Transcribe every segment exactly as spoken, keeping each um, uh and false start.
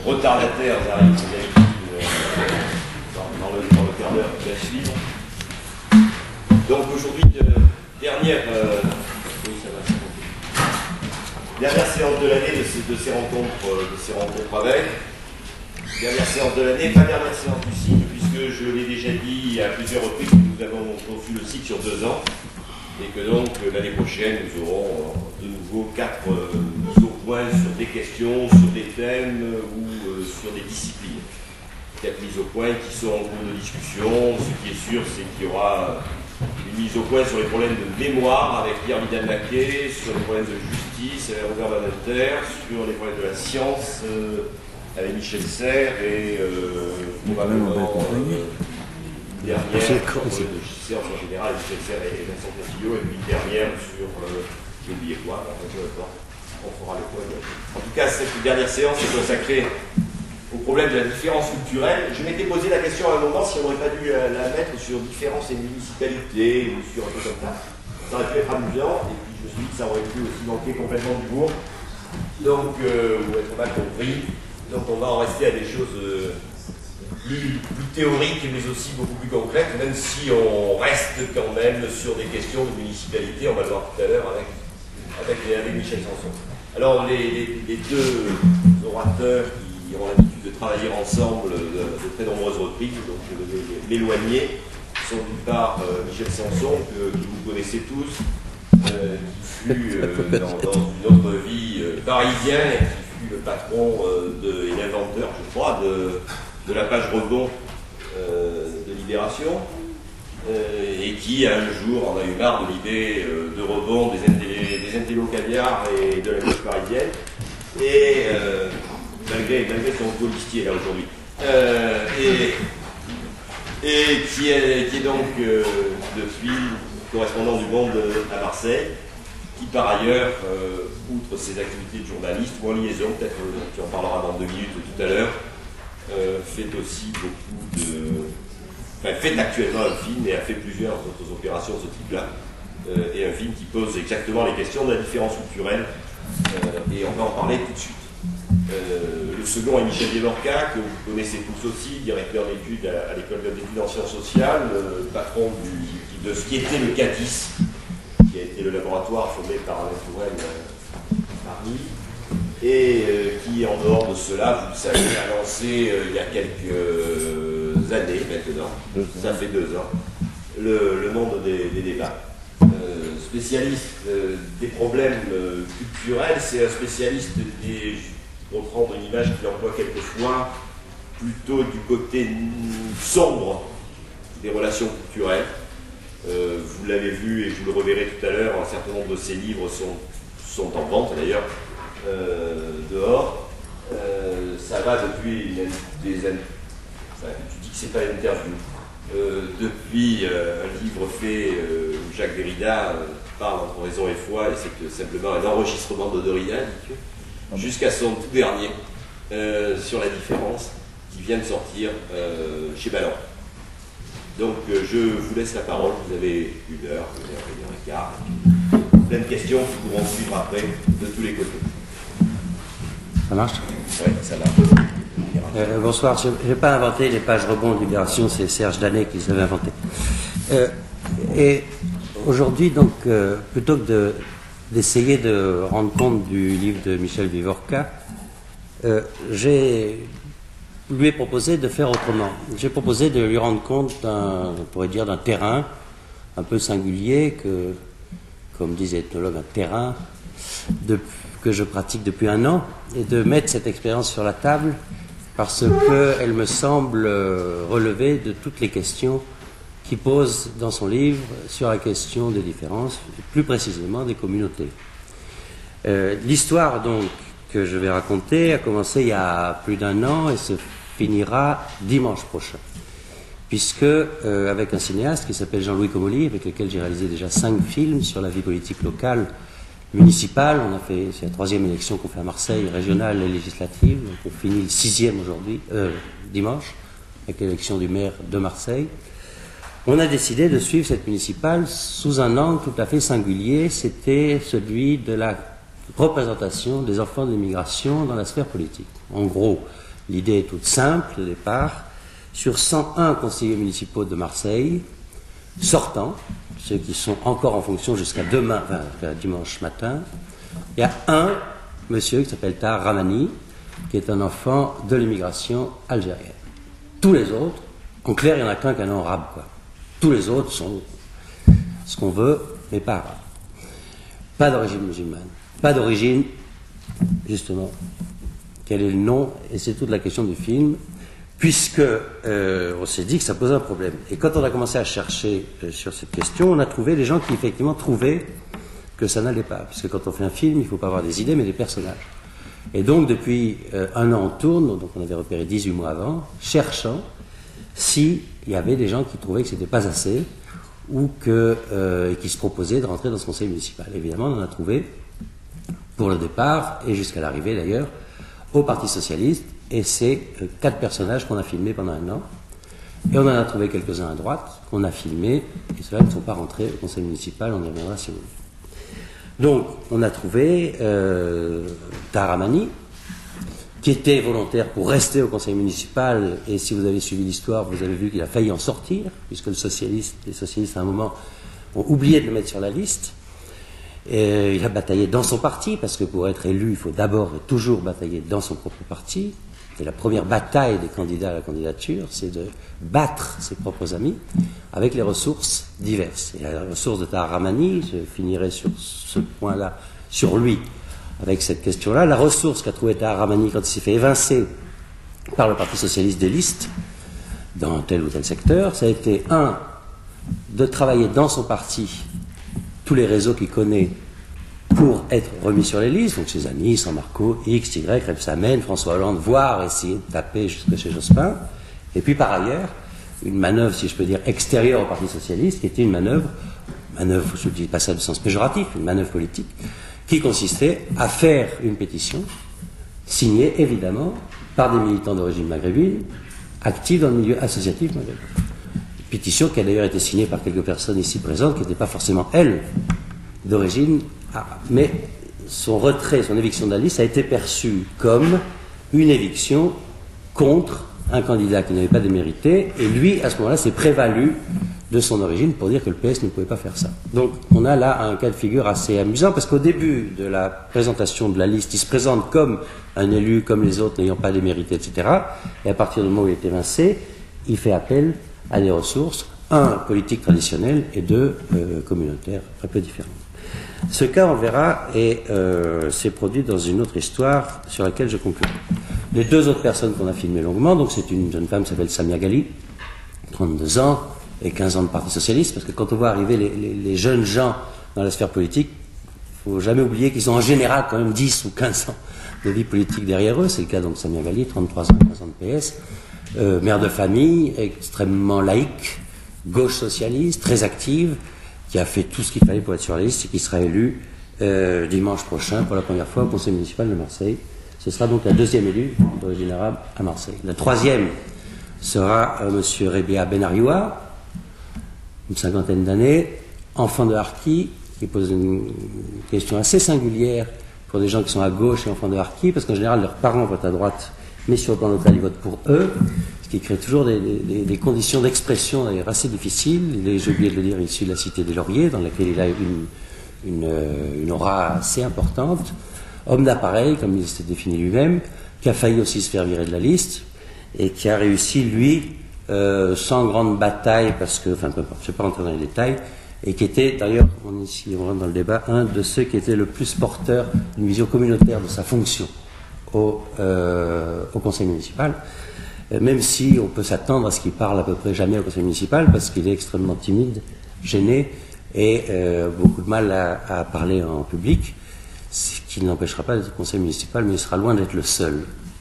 retardataires arrivent d'habitude euh, dans, dans, le, dans le quart d'heure qui va suivre. Donc aujourd'hui, euh, dernière, euh, oui, ça va, ça va. Dernière séance de l'année de ces, de ces rencontres, euh, de ces rencontres avec. Dernière séance de l'année, pas dernière séance du cycle, puisque je l'ai déjà dit à plusieurs reprises que nous avons conçu le cycle sur deux ans, et que donc l'année prochaine nous aurons de nouveau quatre euh, mises au point sur des questions, sur des thèmes ou euh, sur des disciplines. Quatre mises au point qui sont en cours de discussion. Ce qui est sûr, c'est qu'il y aura une mise au point sur les problèmes de mémoire avec Pierre Vidal-Naquet, sur les problèmes de justice avec Robert Badinter, sur les problèmes de la science euh, avec Michel Serres et euh, probablement euh, dernière sur les problèmes de science en général, Michel Serres et Vincent Castillo, et puis une dernière sur, euh, j'ai oublié quoi, en fait, on fera le point. En tout cas, cette dernière séance est consacrée au problème de la différence culturelle. Je m'étais posé la question à un moment si on n'aurait pas dû la mettre sur différence et municipalité, ou sur un peu comme ça. Ça aurait pu être amusant, et puis je me suis dit que ça aurait pu aussi manquer complètement d'humour, donc, euh, ou être mal compris. Donc on va en rester à des choses euh, plus, plus théoriques, mais aussi beaucoup plus concrètes, même si on reste quand même sur des questions de municipalité, on va le voir tout à l'heure avec, avec, avec Michel Sanson. Alors les, les, les deux orateurs qui auront l'habitude de travailler ensemble de, de très nombreuses reprises, donc je vais m'éloigner, sont d'une part euh, Michel Sanson, que, que vous connaissez tous, euh, qui fut euh, dans, dans une autre vie euh, parisien, et qui fut le patron euh, de, et l'inventeur, je crois, de, de la page rebond euh, de Libération, euh, et qui un jour en a eu marre de l'idée euh, de rebond des, intello, des intello caviar et de la gauche parisienne, et euh, malgré, malgré son colistier là aujourd'hui, euh, et, et qui, est, qui est donc euh, depuis correspondant du Monde à Marseille, qui par ailleurs, euh, outre ses activités de journaliste ou en liaison, peut-être euh, tu en parleras dans deux minutes tout à l'heure, euh, fait aussi beaucoup de... Enfin, fait actuellement un film et a fait plusieurs autres opérations de ce type-là, euh, et un film qui pose exactement les questions de la différence culturelle, euh, et on va en parler tout de suite. Euh, le second est Michel Vivorca, que vous connaissez tous aussi, directeur d'études à, à l'école d'études en sciences sociales, euh, patron du, de ce qui était le CADIS, qui a été le laboratoire fondé par Alain Touraine euh, à Paris, et euh, qui, en dehors de cela, vous le savez, a lancé euh, il y a quelques années maintenant, ça fait deux ans, le, le monde des, des débats. Euh, spécialiste euh, des problèmes euh, culturels, c'est un spécialiste des, pour prendre une image qu'il emploie quelquefois, plutôt du côté sombre des relations culturelles. Euh, vous l'avez vu et je vous le reverrai tout à l'heure, un certain nombre de ses livres sont, sont en vente d'ailleurs euh, dehors. Euh, ça va depuis des années. Enfin, tu dis que c'est pas une interview. Euh, depuis euh, un livre fait euh, où Jacques Derrida euh, parle entre raison et foi, et c'est simplement un enregistrement de Derrida, jusqu'à son tout dernier euh, sur la différence qui vient de sortir euh, chez Ballant. Donc euh, je vous laisse la parole, vous avez une heure, une heure, une heure et quart, plein de questions qui pourront suivre après de tous les côtés. Ça marche? Oui, ça marche. Euh, bonsoir, je n'ai pas inventé les pages rebond de Libération, c'est Serge Danet qui les avait inventées. Euh, et aujourd'hui, donc, euh, plutôt que de, d'essayer de rendre compte du livre de Michel Vivorca, euh, j'ai lui ai proposé de faire autrement. J'ai proposé de lui rendre compte d'un, on pourrait dire, d'un terrain un peu singulier, que, comme disait l'ethnologue, un terrain de, que je pratique depuis un an, et de mettre cette expérience sur la table parce qu'elle me semble relever de toutes les questions qu'il pose dans son livre sur la question des différences, plus précisément des communautés. Euh, l'histoire donc que je vais raconter a commencé il y a plus d'un an et se finira dimanche prochain, puisque euh, avec un cinéaste qui s'appelle Jean-Louis Comolli, avec lequel j'ai réalisé déjà cinq films sur la vie politique locale, municipale, on a fait, c'est la troisième élection qu'on fait à Marseille, régionale et législative, donc on finit le sixième aujourd'hui, euh, dimanche, avec l'élection du maire de Marseille. On a décidé de suivre cette municipale sous un angle tout à fait singulier, c'était celui de la représentation des enfants de l'immigration dans la sphère politique. En gros, L'idée est toute simple au départ. Sur cent un conseillers municipaux de Marseille, sortants, ceux qui sont encore en fonction jusqu'à demain, enfin, jusqu'à dimanche matin, il y a un monsieur qui s'appelle Tahar Rahmani, qui est un enfant de l'immigration algérienne. Tous les autres, en clair, il n'y en a qu'un qui est un arabe, quoi. Tous les autres sont ce qu'on veut, mais pas arabes. Pas d'origine musulmane, pas d'origine, justement, quel est le nom, et c'est toute la question du film, puisque euh, on s'est dit que ça posait un problème. Et quand on a commencé à chercher euh, sur cette question, on a trouvé des gens qui effectivement trouvaient que ça n'allait pas. Parce que quand on fait un film, il ne faut pas avoir des idées, mais des personnages. Et donc, depuis euh, un an, on tourne, donc on avait repéré dix-huit mois avant, cherchant s'il y avait des gens qui trouvaient que ce n'était pas assez, ou que, euh, et qui se proposaient de rentrer dans ce conseil municipal. Évidemment, on en a trouvé pour le départ, et jusqu'à l'arrivée d'ailleurs, au Parti Socialiste, et c'est euh, quatre personnages qu'on a filmés pendant un an. Et on en a trouvé quelques-uns à droite, qu'on a filmés, et ceux-là ne sont pas rentrés au conseil municipal, on y reviendra si vous voulez. Donc, on a trouvé euh, Tahar Rahmani, qui était volontaire pour rester au conseil municipal, et si vous avez suivi l'histoire, vous avez vu qu'il a failli en sortir, puisque le socialiste, les socialistes à un moment ont oublié de le mettre sur la liste. Et il a bataillé dans son parti, parce que pour être élu, il faut d'abord et toujours batailler dans son propre parti. Et la première bataille des candidats à la candidature, c'est de battre ses propres amis avec les ressources diverses. Et la ressource de Tahar Rahmani, je finirai sur ce point-là, sur lui, avec cette question-là. La ressource qu'a trouvée Tahar Rahmani quand il s'est fait évincer par le Parti Socialiste des listes, dans tel ou tel secteur, ça a été, un, de travailler dans son parti tous les réseaux qu'il connaît pour être remis sur les listes, donc ses amis, San Marco, X, Y, Rebsamen, François Hollande, voire essayer de taper jusque chez Jospin. Et puis par ailleurs, une manœuvre, si je peux dire, extérieure au Parti Socialiste, qui était une manœuvre, manœuvre, je ne dis pas ça de sens péjoratif, une manœuvre politique, qui consistait à faire une pétition, signée évidemment par des militants d'origine maghrébine, actifs dans le milieu associatif maghrébin. Une pétition qui a d'ailleurs été signée par quelques personnes ici présentes, qui n'étaient pas forcément, elles, d'origine arabe. Mais son retrait, son éviction de la liste a été perçu comme une éviction contre un candidat qui n'avait pas démérité, et lui, à ce moment-là, s'est prévalu de son origine pour dire que le P S ne pouvait pas faire ça. Donc, on a là un cas de figure assez amusant, parce qu'au début de la présentation de la liste, il se présente comme un élu, comme les autres, n'ayant pas démérité, et cetera. Et à partir du moment où il est évincé, il fait appel à des ressources, un, politique traditionnelle, et deux, euh, communautaires, un peu différentes. Ce cas, on verra, et euh, s'est produit dans une autre histoire sur laquelle je conclurai. Les deux autres personnes qu'on a filmées longuement, donc c'est une jeune femme qui s'appelle Samia Ghali, trente-deux ans, et quinze ans de Parti Socialiste, parce que quand on voit arriver les, les, les jeunes gens dans la sphère politique, il ne faut jamais oublier qu'ils ont en général quand même dix ou quinze ans de vie politique derrière eux. C'est le cas donc de Samia Ghali, trente-trois ans, quinze ans de P S, euh, mère de famille, extrêmement laïque, gauche socialiste, très active, qui a fait tout ce qu'il fallait pour être sur la liste et qui sera élue euh, dimanche prochain pour la première fois au conseil municipal de Marseille. Ce sera donc la deuxième élue d'origine arabe à Marseille. La troisième sera euh, M. Rebia Benarioua, une cinquantaine d'années, enfant de Harki, qui pose une question assez singulière pour des gens qui sont à gauche et enfants de Harki, parce qu'en général leurs parents votent à droite, mais sur le plan local ils votent pour eux, ce qui crée toujours des, des, des conditions d'expression d'ailleurs assez difficiles. Il est, j'ai oublié de le dire, issu de la Cité des Lauriers, dans laquelle il a une, une, une aura assez importante. Homme d'appareil, comme il s'était défini lui-même, qui a failli aussi se faire virer de la liste, et qui a réussi, lui, euh, sans grande bataille, parce que, enfin, peu importe, je ne vais pas rentrer dans les détails, et qui était, d'ailleurs, on, ici, on rentre dans le débat, un de ceux qui était le plus porteur d'une vision communautaire de sa fonction au, euh, au conseil municipal, euh, même si on peut s'attendre à ce qu'il parle à peu près jamais au conseil municipal, parce qu'il est extrêmement timide, gêné, et euh, beaucoup de mal à, à parler en public, ce qui ne l'empêchera pas d'être au conseil municipal, mais il sera loin d'être le seul.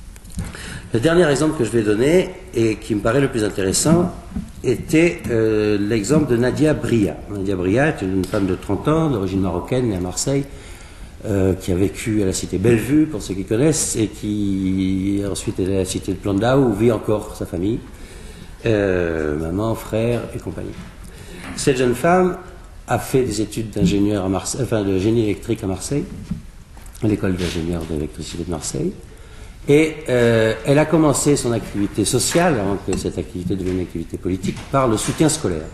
Le dernier exemple que je vais donner, et qui me paraît le plus intéressant, était euh, l'exemple de Nadia Bria. Nadia Bria est une femme de trente ans, d'origine marocaine, née à Marseille, euh, qui a vécu à la cité Bellevue, pour ceux qui connaissent, et qui ensuite est à la cité de Plandau, où vit encore sa famille, euh, maman, frère et compagnie. Cette jeune femme a fait des études d'ingénieur à Marseille, enfin de génie électrique à Marseille, à l'école d'ingénieur d'électricité de Marseille, Et euh, elle a commencé son activité sociale, avant que cette activité devienne une activité politique, par le soutien scolaire.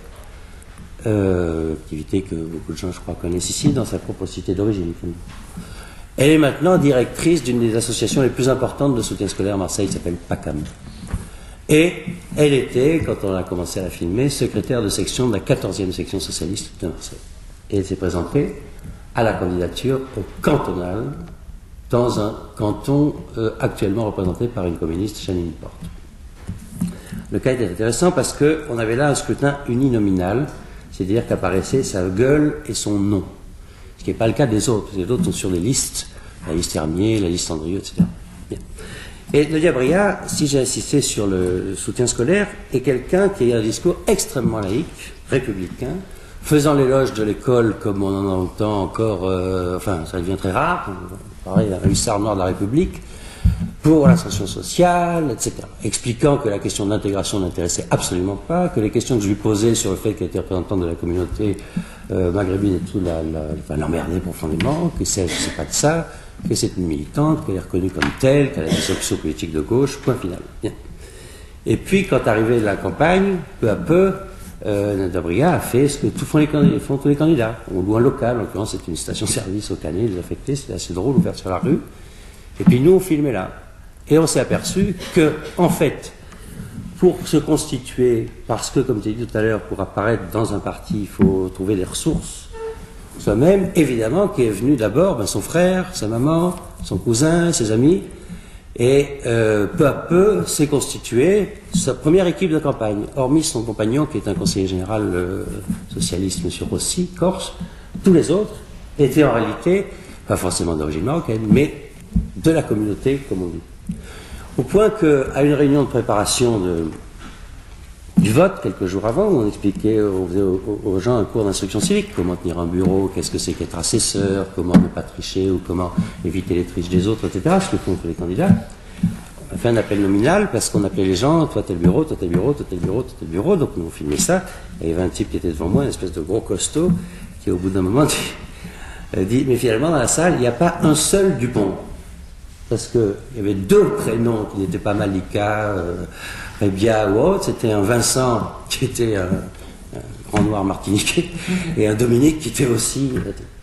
Euh, activité que beaucoup de gens, je crois, connaissent ici, dans sa propre cité d'origine. Elle est maintenant directrice d'une des associations les plus importantes de soutien scolaire à Marseille, qui s'appelle PACAM. Et elle était, quand on a commencé à la filmer, secrétaire de section de la quatorzième section socialiste de Marseille. Et elle s'est présentée à la candidature au cantonal, dans un canton euh, actuellement représenté par une communiste, Janine Porte. Le cas était intéressant parce qu'on avait là un scrutin uninominal, c'est-à-dire qu'apparaissait sa gueule et son nom. Ce qui n'est pas le cas des autres. Les autres sont sur des listes, la liste Hermier, la liste Andrieux, et cetera. Bien. Et Nadia Bria, si j'ai insisté sur le soutien scolaire, est quelqu'un qui a un discours extrêmement laïque, républicain, faisant l'éloge de l'école comme on en entend encore, euh, enfin ça devient très rare, pareil, un hussard noir de la République, pour l'ascension sociale, et cetera. Expliquant que la question de l'intégration n'intéressait absolument pas, que les questions que je lui posais sur le fait qu'elle était représentante de la communauté euh, maghrébine et tout, la, la, enfin, l'emmerdaient profondément, que c'est, c'est pas de ça, que c'est une militante, qu'elle est reconnue comme telle, qu'elle a des options politiques de gauche, point final. Bien. Et puis, quand arrivait la campagne, peu à peu, euh, Nadia Bria a fait ce que tout font, les candidats, font tous les candidats. On loue un local, en l'occurrence, c'est une station-service au Canet, désaffectée, c'était assez drôle, ouverte sur la rue. Et puis nous, on filmait là. Et on s'est aperçu que, en fait, pour se constituer, parce que, comme tu as dit tout à l'heure, pour apparaître dans un parti, il faut trouver des ressources, soi-même, évidemment, qui est venu d'abord ben, son frère, sa maman, son cousin, ses amis, et euh, peu à peu s'est constituée sa première équipe de campagne. Hormis son compagnon, qui est un conseiller général euh, socialiste, M. Rossi, corse, tous les autres étaient en réalité, pas forcément d'origine marocaine, mais de la communauté, comme on dit. Au point qu'à une réunion de préparation de, du vote, quelques jours avant, où on expliquait, on faisait aux, aux gens un cours d'instruction civique, comment tenir un bureau, qu'est-ce que c'est qu'être assesseur, comment ne pas tricher ou comment éviter les triches des autres, et cetera, ce que font tous les candidats. On a fait un appel nominal parce qu'on appelait les gens, toi t'es le bureau, toi t'es le bureau, toi t'es le bureau, toi t'es le bureau, donc nous on filmait ça. Il y avait un type qui était devant moi, une espèce de gros costaud, qui au bout d'un moment dit, dit mais finalement dans la salle, il n'y a pas un seul Dupont. Parce qu'il y avait deux prénoms qui n'étaient pas Malika, euh, Rebia ou autre. C'était un Vincent qui était un, un grand noir martiniquais et un Dominique qui était aussi.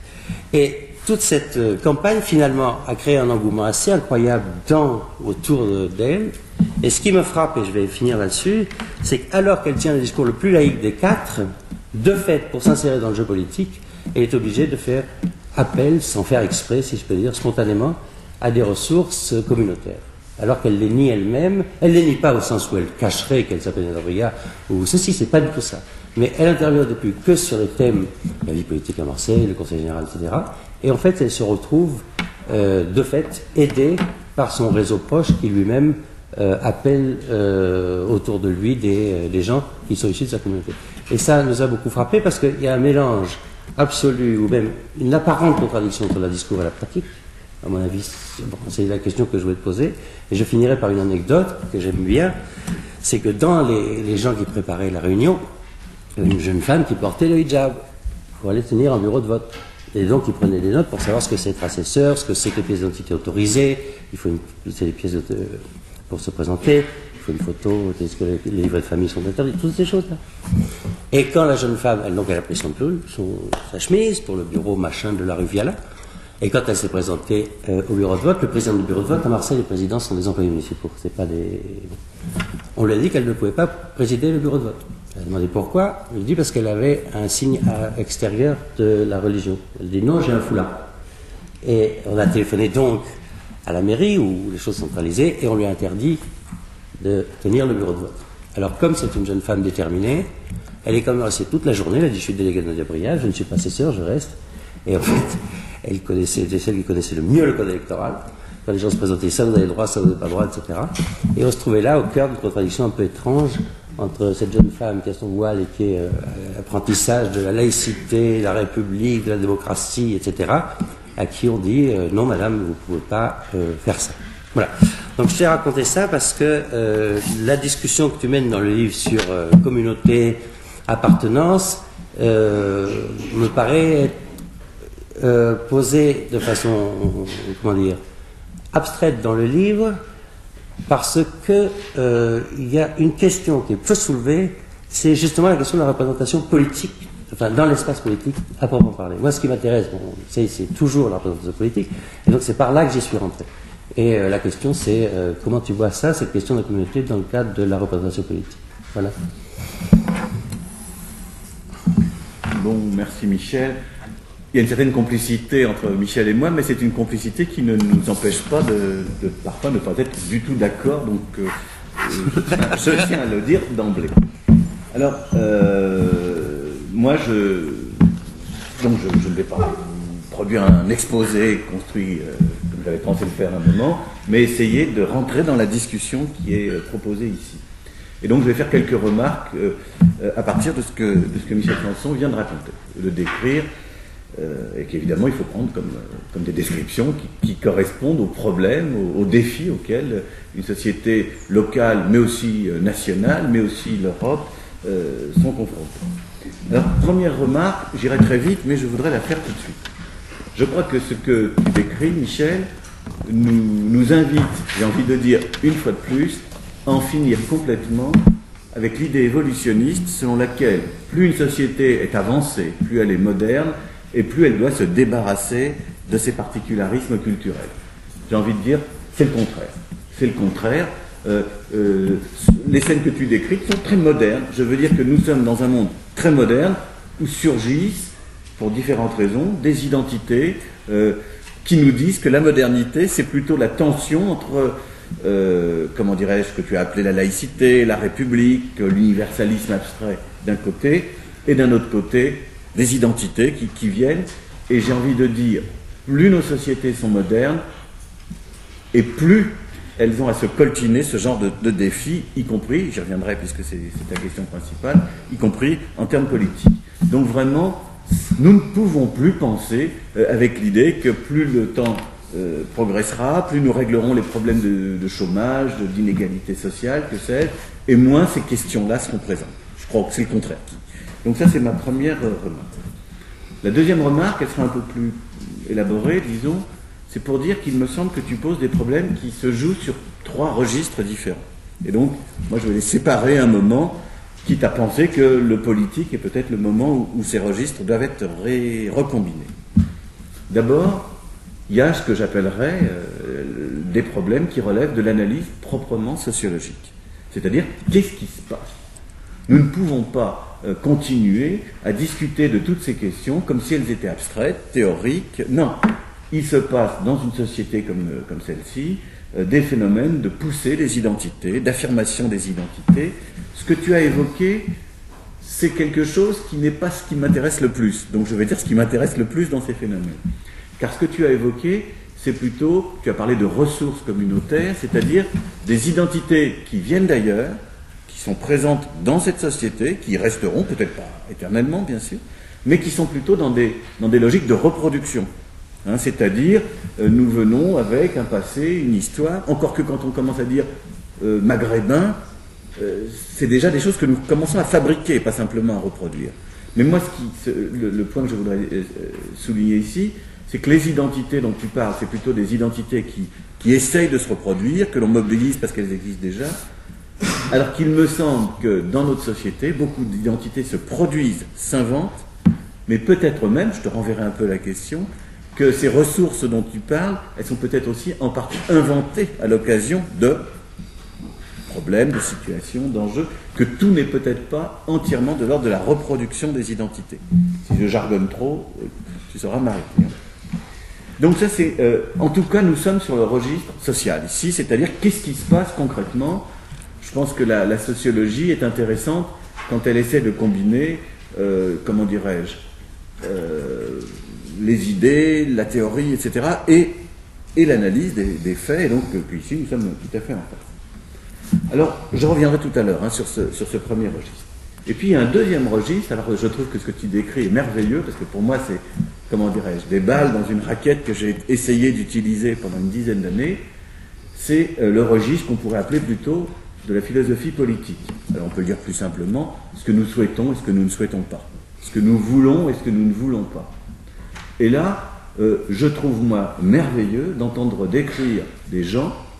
Et toute cette euh, campagne finalement a créé un engouement assez incroyable dans, autour de, d'elle. Et ce qui me frappe, et je vais finir là-dessus, c'est qu'alors qu'elle tient le discours le plus laïque des quatre, de fait, pour s'insérer dans le jeu politique, elle est obligée de faire appel, sans faire exprès, si je peux dire, spontanément, à des ressources communautaires. Alors qu'elle les nie elle-même, elle les nie pas au sens où elle cacherait qu'elle s'appelle Nadia Bria, ou ceci, c'est pas du tout ça. Mais elle intervient depuis que sur les thèmes de la vie politique à Marseille, le Conseil général, et cetera. Et en fait, elle se retrouve, euh, de fait, aidée par son réseau proche qui lui-même euh, appelle euh, autour de lui des, euh, des gens qui sont issus de sa communauté. Et ça nous a beaucoup frappé parce qu'il y a un mélange absolu, ou même une apparente contradiction entre le discours et la pratique. À mon avis, bon, c'est la question que je voulais te poser. Et je finirai par une anecdote que j'aime bien. C'est que dans les, les gens qui préparaient la réunion, il y avait une jeune femme qui portait le hijab pour aller tenir un bureau de vote. Et donc, ils prenaient des notes pour savoir ce que c'est être assesseur, ce que c'est que les pièces d'identité autorisées. Il faut une, c'est les pièces de, pour se présenter. Il faut une photo. Est-ce que les, les livrets de famille sont interdits? Toutes ces choses-là. Et quand la jeune femme, elle, donc, elle a pris son pull, son, sa chemise pour le bureau machin de la rue Viala. Et quand elle s'est présentée euh, au bureau de vote, le président du bureau de vote, à Marseille, les présidents sont des employés municipaux. C'est pas des... On lui a dit qu'elle ne pouvait pas présider le bureau de vote. Elle a demandé pourquoi. Elle dit parce qu'elle avait un signe à, extérieur de la religion. Elle dit non, j'ai un foulard. Et on a téléphoné donc à la mairie, où les choses sont centralisées, et on lui a interdit de tenir le bureau de vote. Alors comme c'est une jeune femme déterminée, elle est quand même restée toute la journée. Elle a dit je suis déléguée de Nadia Bria, je ne suis pas assesseur, je reste. Et en fait, elle connaissait, c'était celle qui connaissait le mieux le code électoral. Quand les gens se présentaient, ça vous avez droit, ça vous n'avez pas droit, et cetera. Et on se trouvait là au cœur d'une contradiction un peu étrange entre cette jeune femme qui a son voile et qui est euh, apprentissage de la laïcité, de la République, de la démocratie, et cetera, à qui on dit euh, non madame, vous ne pouvez pas euh, faire ça. Voilà. Donc je t'ai raconté ça parce que euh, la discussion que tu mènes dans le livre sur euh, communauté, appartenance, euh, me paraît être Euh, posée de façon, comment dire, abstraite dans le livre, parce que euh, il y a une question qui peut soulever, c'est justement la question de la représentation politique, enfin dans l'espace politique, à proprement parler. Moi, ce qui m'intéresse, bon, c'est, c'est toujours la représentation politique, et donc c'est par là que j'y suis rentré. Et euh, la question, c'est euh, comment tu vois ça, cette question de la communauté, dans le cadre de la représentation politique. Voilà. Bon, merci Michel. Il y a une certaine complicité entre Michel et moi, mais c'est une complicité qui ne nous empêche pas de, de parfois ne pas être du tout d'accord, donc euh, je, tiens, je tiens à le dire d'emblée. Alors, euh, moi, je, donc je, je ne vais pas produire un exposé construit euh, comme j'avais pensé le faire à un moment, mais essayer de rentrer dans la discussion qui est euh, proposée ici. Et donc, je vais faire quelques remarques euh, euh, à partir de ce que, de ce que Michel Sanson vient de raconter, de décrire. Euh, et qu'évidemment il faut prendre comme, euh, comme des descriptions qui, qui correspondent aux problèmes, aux, aux défis auxquels une société locale, mais aussi euh, nationale, mais aussi l'Europe euh, sont confrontées. Alors, première remarque, j'irai très vite, mais je voudrais la faire tout de suite. Je crois que ce que tu décris, Michel, nous, nous invite, j'ai envie de dire une fois de plus, à en finir complètement avec l'idée évolutionniste selon laquelle plus une société est avancée, plus elle est moderne, et plus elle doit se débarrasser de ses particularismes culturels. J'ai envie de dire, c'est le contraire. C'est le contraire. Euh, euh, les scènes que tu décris sont très modernes. Je veux dire que nous sommes dans un monde très moderne où surgissent, pour différentes raisons, des identités euh, qui nous disent que la modernité, c'est plutôt la tension entre, euh, comment dirais-je, ce que tu as appelé la laïcité, la république, l'universalisme abstrait d'un côté, et d'un autre côté, des identités qui, qui viennent, et j'ai envie de dire, plus nos sociétés sont modernes, et plus elles ont à se coltiner ce genre de, de défis, y compris, j'y reviendrai puisque c'est, c'est ta question principale, y compris en termes politiques. Donc vraiment, nous ne pouvons plus penser euh, avec l'idée que plus le temps euh, progressera, plus nous réglerons les problèmes de, de chômage, de, d'inégalité sociale, que sais-je, et moins ces questions-là seront présentes. Je crois que c'est le contraire. Donc ça, c'est ma première euh, remarque. La deuxième remarque, elle sera un peu plus élaborée, disons, c'est pour dire qu'il me semble que tu poses des problèmes qui se jouent sur trois registres différents. Et donc, moi, je vais les séparer un moment, quitte à penser que le politique est peut-être le moment où, où ces registres doivent être ré, recombinés. D'abord, il y a ce que j'appellerais euh, des problèmes qui relèvent de l'analyse proprement sociologique. C'est-à-dire, qu'est-ce qui se passe ? Nous ne pouvons pas euh, continuer à discuter de toutes ces questions comme si elles étaient abstraites, théoriques. Non, il se passe dans une société comme, euh, comme celle-ci euh, des phénomènes de poussée des identités, d'affirmation des identités. Ce que tu as évoqué, c'est quelque chose qui n'est pas ce qui m'intéresse le plus. Donc je vais dire ce qui m'intéresse le plus dans ces phénomènes. Car ce que tu as évoqué, c'est plutôt, tu as parlé de ressources communautaires, c'est-à-dire des identités qui viennent d'ailleurs, qui sont présentes dans cette société, qui resteront, peut-être pas éternellement bien sûr, mais qui sont plutôt dans des, dans des logiques de reproduction. Hein, c'est-à-dire, euh, nous venons avec un passé, une histoire, encore que quand on commence à dire euh, maghrébin, euh, c'est déjà des choses que nous commençons à fabriquer, pas simplement à reproduire. Mais moi, ce qui, ce, le, le point que je voudrais euh, souligner ici, c'est que les identités dont tu parles, c'est plutôt des identités qui, qui essayent de se reproduire, que l'on mobilise parce qu'elles existent déjà, alors qu'il me semble que dans notre société, beaucoup d'identités se produisent, s'inventent, mais peut-être même, je te renverrai un peu la question, que ces ressources dont tu parles, elles sont peut-être aussi en partie inventées à l'occasion de problèmes, de situations, d'enjeux, que tout n'est peut-être pas entièrement de l'ordre de la reproduction des identités. Si je jargonne trop, tu sauras m'arrêter. Donc ça c'est, euh, en tout cas nous sommes sur le registre social ici, c'est-à-dire qu'est-ce qui se passe concrètement. Je pense que la, la sociologie est intéressante quand elle essaie de combiner, euh, comment dirais-je, euh, les idées, la théorie, et cetera, et, et l'analyse des, des faits, et donc euh, ici nous sommes tout à fait en face. Alors, je reviendrai tout à l'heure hein, sur, ce, sur ce premier registre. Et puis il y a un deuxième registre, alors je trouve que ce que tu décris est merveilleux, parce que pour moi c'est, comment dirais-je, des balles dans une raquette que j'ai essayé d'utiliser pendant une dizaine d'années, c'est euh, le registre qu'on pourrait appeler plutôt de la philosophie politique. Alors on peut le dire plus simplement, ce que nous souhaitons et ce que nous ne souhaitons pas. Ce que nous voulons et ce que nous ne voulons pas. Et là, euh, je trouve moi merveilleux d'entendre décrire des gens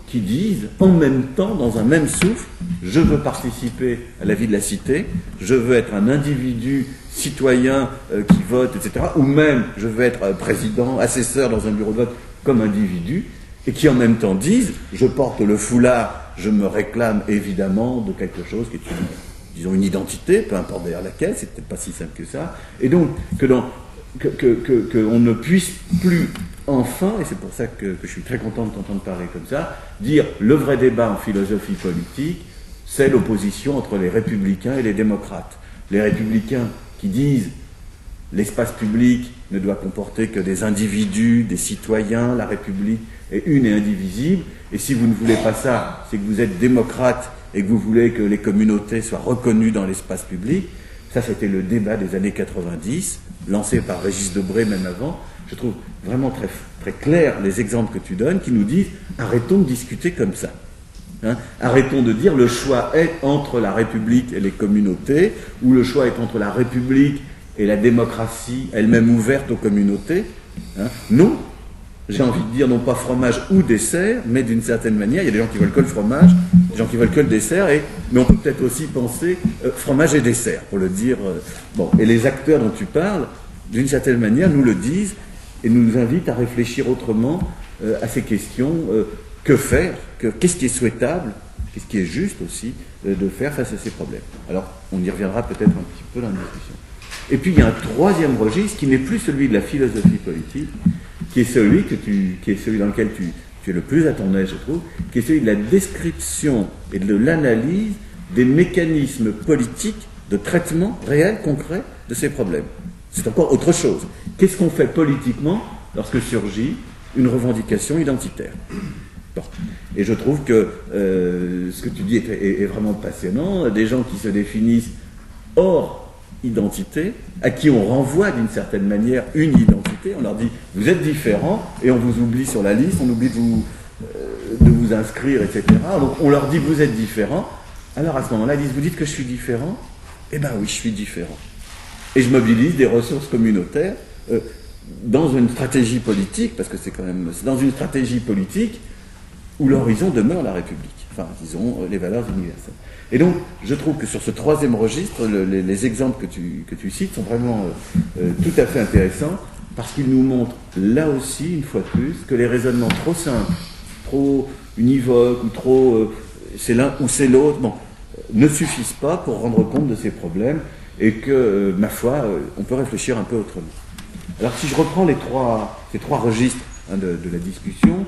qui disent en même temps, dans un même souffle, je veux participer à la vie de la cité, je veux être un individu citoyen euh, qui vote, et cetera, ou même je veux être euh, président, assesseur dans un bureau de vote comme individu, et qui en même temps disent je porte le foulard, je me réclame évidemment de quelque chose qui est une, disons, une identité, peu importe d'ailleurs laquelle, c'est peut-être pas si simple que ça, et donc que dans que, que, que, que on ne puisse plus enfin, et c'est pour ça que, que je suis très content de t'entendre parler comme ça, dire le vrai débat en philosophie politique, c'est l'opposition entre les républicains et les démocrates. Les républicains qui disent l'espace public ne doit comporter que des individus, des citoyens, la République est une et indivisible, et si vous ne voulez pas ça, c'est que vous êtes démocrate et que vous voulez que les communautés soient reconnues dans l'espace public. Ça, c'était le débat des années quatre-vingt-dix, lancé par Régis Debray même avant. Je trouve vraiment très, très clair les exemples que tu donnes qui nous disent arrêtons de discuter comme ça. Hein, arrêtons de dire le choix est entre la République et les communautés, ou le choix est entre la République et la démocratie elle-même ouverte aux communautés. Hein. Non, j'ai envie de dire non pas fromage ou dessert, mais d'une certaine manière, il y a des gens qui veulent que le fromage, des gens qui veulent que le dessert, et, mais on peut peut-être aussi penser euh, fromage et dessert, pour le dire. Euh, bon, et les acteurs dont tu parles, d'une certaine manière, nous le disent, et nous invitent à réfléchir autrement euh, à ces questions. Euh, que faire, que, qu'est-ce qui est souhaitable, qu'est-ce qui est juste aussi euh, de faire face à ces problèmes. Alors, on y reviendra peut-être un petit peu dans la discussion. Et puis, il y a un troisième registre qui n'est plus celui de la philosophie politique, qui est celui, que tu, qui est celui dans lequel tu, tu es le plus à ton aise, je trouve, qui est celui de la description et de l'analyse des mécanismes politiques de traitement réel, concret de ces problèmes. C'est encore autre chose. Qu'est-ce qu'on fait politiquement lorsque surgit une revendication identitaire ? Bon. Et je trouve que euh, ce que tu dis est, est, est vraiment passionnant. Des gens qui se définissent hors identité, à qui on renvoie d'une certaine manière une identité, on leur dit vous êtes différents et on vous oublie sur la liste, on oublie de vous, euh, de vous inscrire, et cetera. Donc on leur dit vous êtes différents. Alors à ce moment-là, ils disent vous dites que je suis différent ? Eh bien oui, je suis différent. Et je mobilise des ressources communautaires euh, dans une stratégie politique, parce que c'est quand même c'est dans une stratégie politique où l'horizon demeure la République, enfin, disons, les valeurs universelles. Et donc, je trouve que sur ce troisième registre, le, les, les exemples que tu, que tu cites sont vraiment euh, euh, tout à fait intéressants, parce qu'ils nous montrent, là aussi, une fois de plus, que les raisonnements trop simples, trop univoques, ou trop euh, c'est l'un ou c'est l'autre, bon, ne suffisent pas pour rendre compte de ces problèmes, et que, euh, ma foi, euh, on peut réfléchir un peu autrement. Alors, si je reprends les trois, ces trois registres hein, de, de la discussion,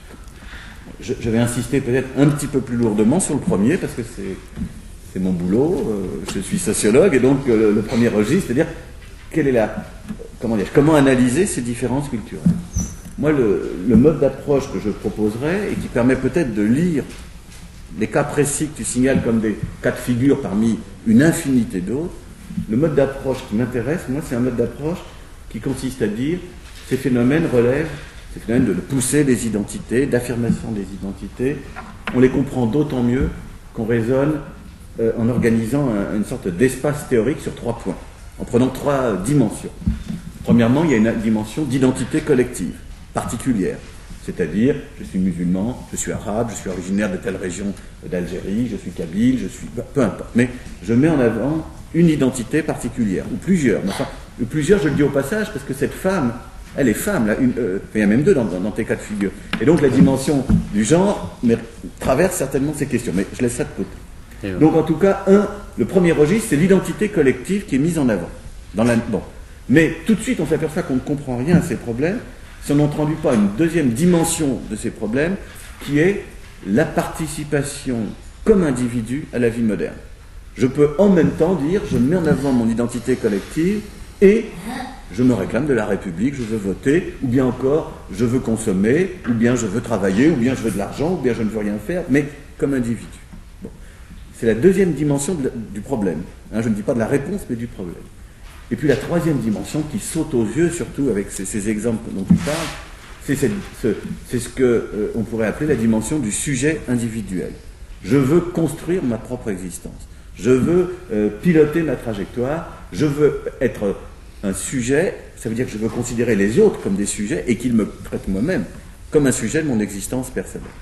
je, je vais insister peut-être un petit peu plus lourdement sur le premier, parce que c'est, c'est mon boulot, euh, je suis sociologue, et donc euh, le premier registre, c'est-à-dire quelle est la, comment dire, comment analyser ces différences culturelles. Moi, le, le mode d'approche que je proposerais, et qui permet peut-être de lire les cas précis que tu signales comme des cas de figure parmi une infinité d'autres, le mode d'approche qui m'intéresse, moi, c'est un mode d'approche qui consiste à dire ces phénomènes relèvent, ces phénomènes de pousser des identités, d'affirmation des identités, on les comprend d'autant mieux qu'on raisonne euh, en organisant un, une sorte d'espace théorique sur trois points, en prenant trois euh, dimensions. Premièrement, il y a une dimension d'identité collective, particulière, c'est-à-dire je suis musulman, je suis arabe, je suis originaire de telle région d'Algérie, je suis kabyle, je suis... peu importe, mais je mets en avant une identité particulière, ou plusieurs, enfin, ou plusieurs, je le dis au passage, parce que cette femme, elle est femme, là, une, euh, il y a même deux dans, dans, dans tes cas de figure. Et donc la dimension du genre mais, traverse certainement ces questions, mais je laisse ça de côté. Donc en tout cas, un, le premier registre, c'est l'identité collective qui est mise en avant. Dans la, bon. Mais tout de suite, on s'aperçoit qu'on ne comprend rien à ces problèmes si on n'introduit pas une deuxième dimension de ces problèmes, qui est la participation comme individu à la vie moderne. Je peux en même temps dire, je mets en avant mon identité collective et je me réclame de la République, je veux voter, ou bien encore, je veux consommer, ou bien je veux travailler, ou bien je veux de l'argent, ou bien je ne veux rien faire, mais comme individu. Bon. C'est la deuxième dimension de la, du problème. Hein, je ne dis pas de la réponse, mais du problème. Et puis la troisième dimension qui saute aux yeux, surtout avec ces, ces exemples dont tu parles, c'est, cette, ce, c'est ce qu'on euh, pourrait appeler la dimension du sujet individuel. Je veux construire ma propre existence. Je veux euh, piloter ma trajectoire. Je veux être un sujet, ça veut dire que je veux considérer les autres comme des sujets et qu'ils me traitent moi-même comme un sujet de mon existence personnelle.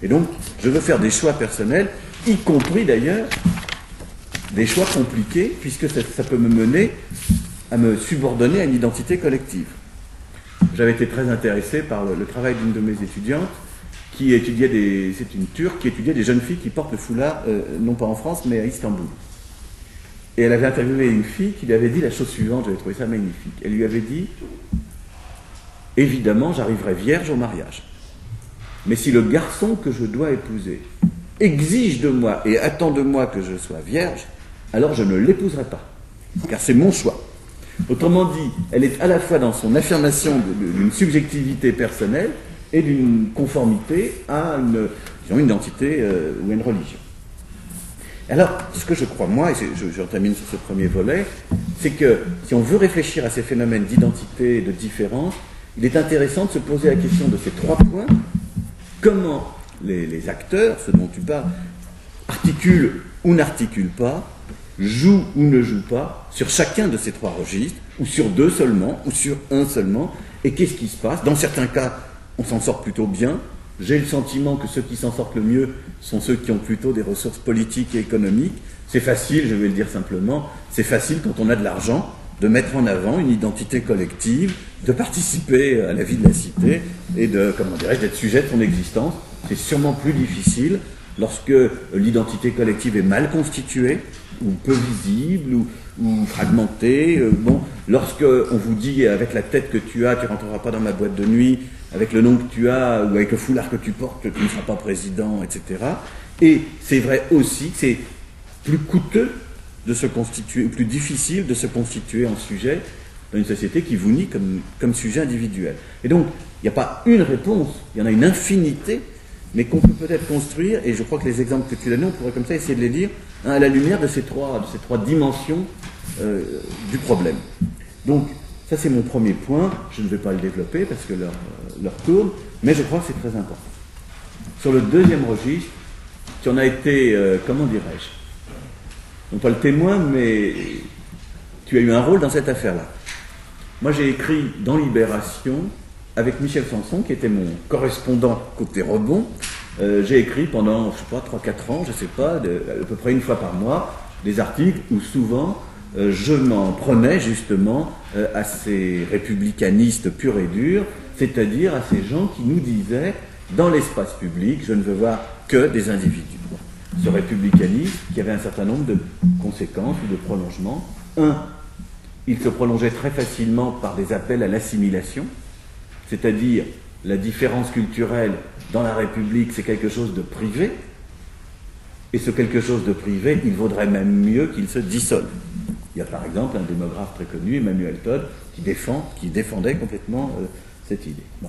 Et donc, je veux faire des choix personnels, y compris d'ailleurs des choix compliqués, puisque ça, ça peut me mener à me subordonner à une identité collective. J'avais été très intéressé par le, le travail d'une de mes étudiantes, qui étudiait des, c'est une Turque, qui étudiait des jeunes filles qui portent le foulard, euh, non pas en France, mais à Istanbul. Et elle avait interviewé une fille qui lui avait dit la chose suivante, j'avais trouvé ça magnifique. Elle lui avait dit, évidemment, j'arriverai vierge au mariage. Mais si le garçon que je dois épouser exige de moi et attend de moi que je sois vierge, alors je ne l'épouserai pas, car c'est mon choix. Autrement dit, elle est à la fois dans son affirmation d'une subjectivité personnelle et d'une conformité à une, disons, une identité euh, ou à une religion. Alors, ce que je crois, moi, et je, je termine sur ce premier volet, c'est que si on veut réfléchir à ces phénomènes d'identité et de différence, il est intéressant de se poser la question de ces trois points. Comment les, les acteurs, ceux dont tu parles, articulent ou n'articulent pas, jouent ou ne jouent pas sur chacun de ces trois registres, ou sur deux seulement, ou sur un seulement, et qu'est-ce qui se passe? Dans certains cas, on s'en sort plutôt bien. J'ai le sentiment que ceux qui s'en sortent le mieux sont ceux qui ont plutôt des ressources politiques et économiques. C'est facile, je vais le dire simplement, c'est facile quand on a de l'argent de mettre en avant une identité collective, de participer à la vie de la cité et de, comment dirais-je, d'être sujet de son existence. C'est sûrement plus difficile lorsque l'identité collective est mal constituée, ou peu visible, ou, ou fragmentée. Euh, bon, lorsque on vous dit avec la tête que tu as, tu ne rentreras pas dans ma boîte de nuit, avec le nom que tu as, ou avec le foulard que tu portes, tu ne seras pas président, et cetera. Et c'est vrai aussi que c'est plus coûteux de se constituer, ou plus difficile de se constituer en sujet dans une société qui vous nie comme, comme sujet individuel. Et donc, il n'y a pas une réponse, il y en a une infinité, mais qu'on peut peut-être construire, et je crois que les exemples que tu donnes, on pourrait comme ça essayer de les lire hein, à la lumière de ces trois, de ces trois dimensions euh, du problème. Donc, ça c'est mon premier point, je ne vais pas le développer parce que l'heure leur tourne, mais je crois que c'est très important. Sur le deuxième registre, qui en a été, euh, comment dirais-je, non pas le témoin, mais tu as eu un rôle dans cette affaire-là. Moi j'ai écrit dans Libération, avec Michel Sanson, qui était mon correspondant côté rebond, euh, j'ai écrit pendant, je sais pas, trois quatre ans, je sais pas, de, à peu près une fois par mois, des articles où souvent euh, je m'en prenais justement euh, à ces républicanistes purs et durs, c'est-à-dire à ces gens qui nous disaient, dans l'espace public, je ne veux voir que des individus. Ce républicanisme qui avait un certain nombre de conséquences ou de prolongements. Un, il se prolongeait très facilement par des appels à l'assimilation, c'est-à-dire la différence culturelle dans la République, c'est quelque chose de privé, et ce quelque chose de privé, il vaudrait même mieux qu'il se dissolve. Il y a par exemple un démographe très connu, Emmanuel Todd, qui, défend, qui défendait complètement euh, cette idée. Bon.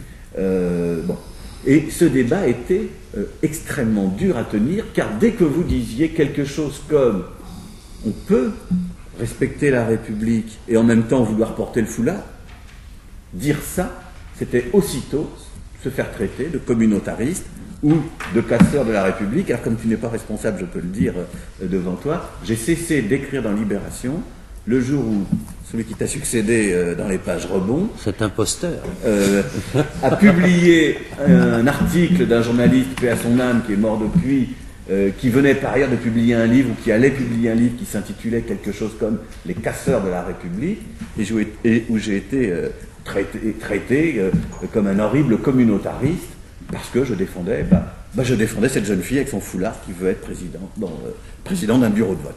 Euh, bon. Et ce débat était euh, extrêmement dur à tenir, car dès que vous disiez quelque chose comme « on peut respecter la République et en même temps vouloir porter le foulard », dire ça, c'était aussitôt se faire traiter de communautariste ou de casseur de la République. Alors comme tu n'es pas responsable, je peux le dire euh, devant toi, j'ai cessé d'écrire dans Libération le jour où celui qui t'a succédé euh, dans les pages rebond, cet imposteur, euh, a publié un article d'un journaliste, paix à son âme, qui est mort depuis, euh, qui venait par ailleurs de publier un livre, ou qui allait publier un livre qui s'intitulait quelque chose comme « Les casseurs de la République », et où, et où j'ai été euh, traité, traité euh, comme un horrible communautariste, parce que je défendais, bah, bah, je défendais cette jeune fille avec son foulard qui veut être président, bon, euh, président d'un bureau de vote.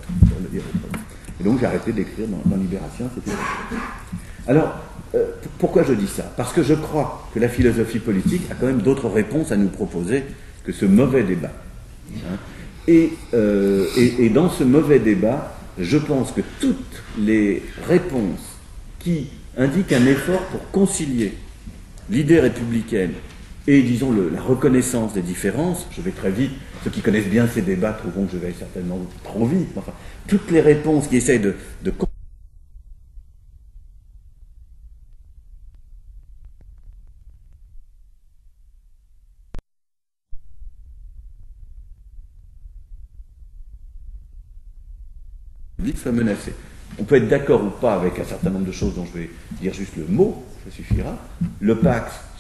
Et donc j'ai arrêté d'écrire dans, dans Libération. C'était... Alors, euh, pourquoi je dis ça? Parce que je crois que la philosophie politique a quand même d'autres réponses à nous proposer que ce mauvais débat. Hein. Et, euh, et, et dans ce mauvais débat, je pense que toutes les réponses qui indiquent un effort pour concilier l'idée républicaine et, disons, le, la reconnaissance des différences, je vais très vite, ceux qui connaissent bien ces débats trouveront que je vais certainement trop vite, enfin, toutes les réponses qui essayent de, de soit menacé. On peut être d'accord ou pas avec un certain nombre de choses dont je vais dire juste le mot, ça suffira. Le Pax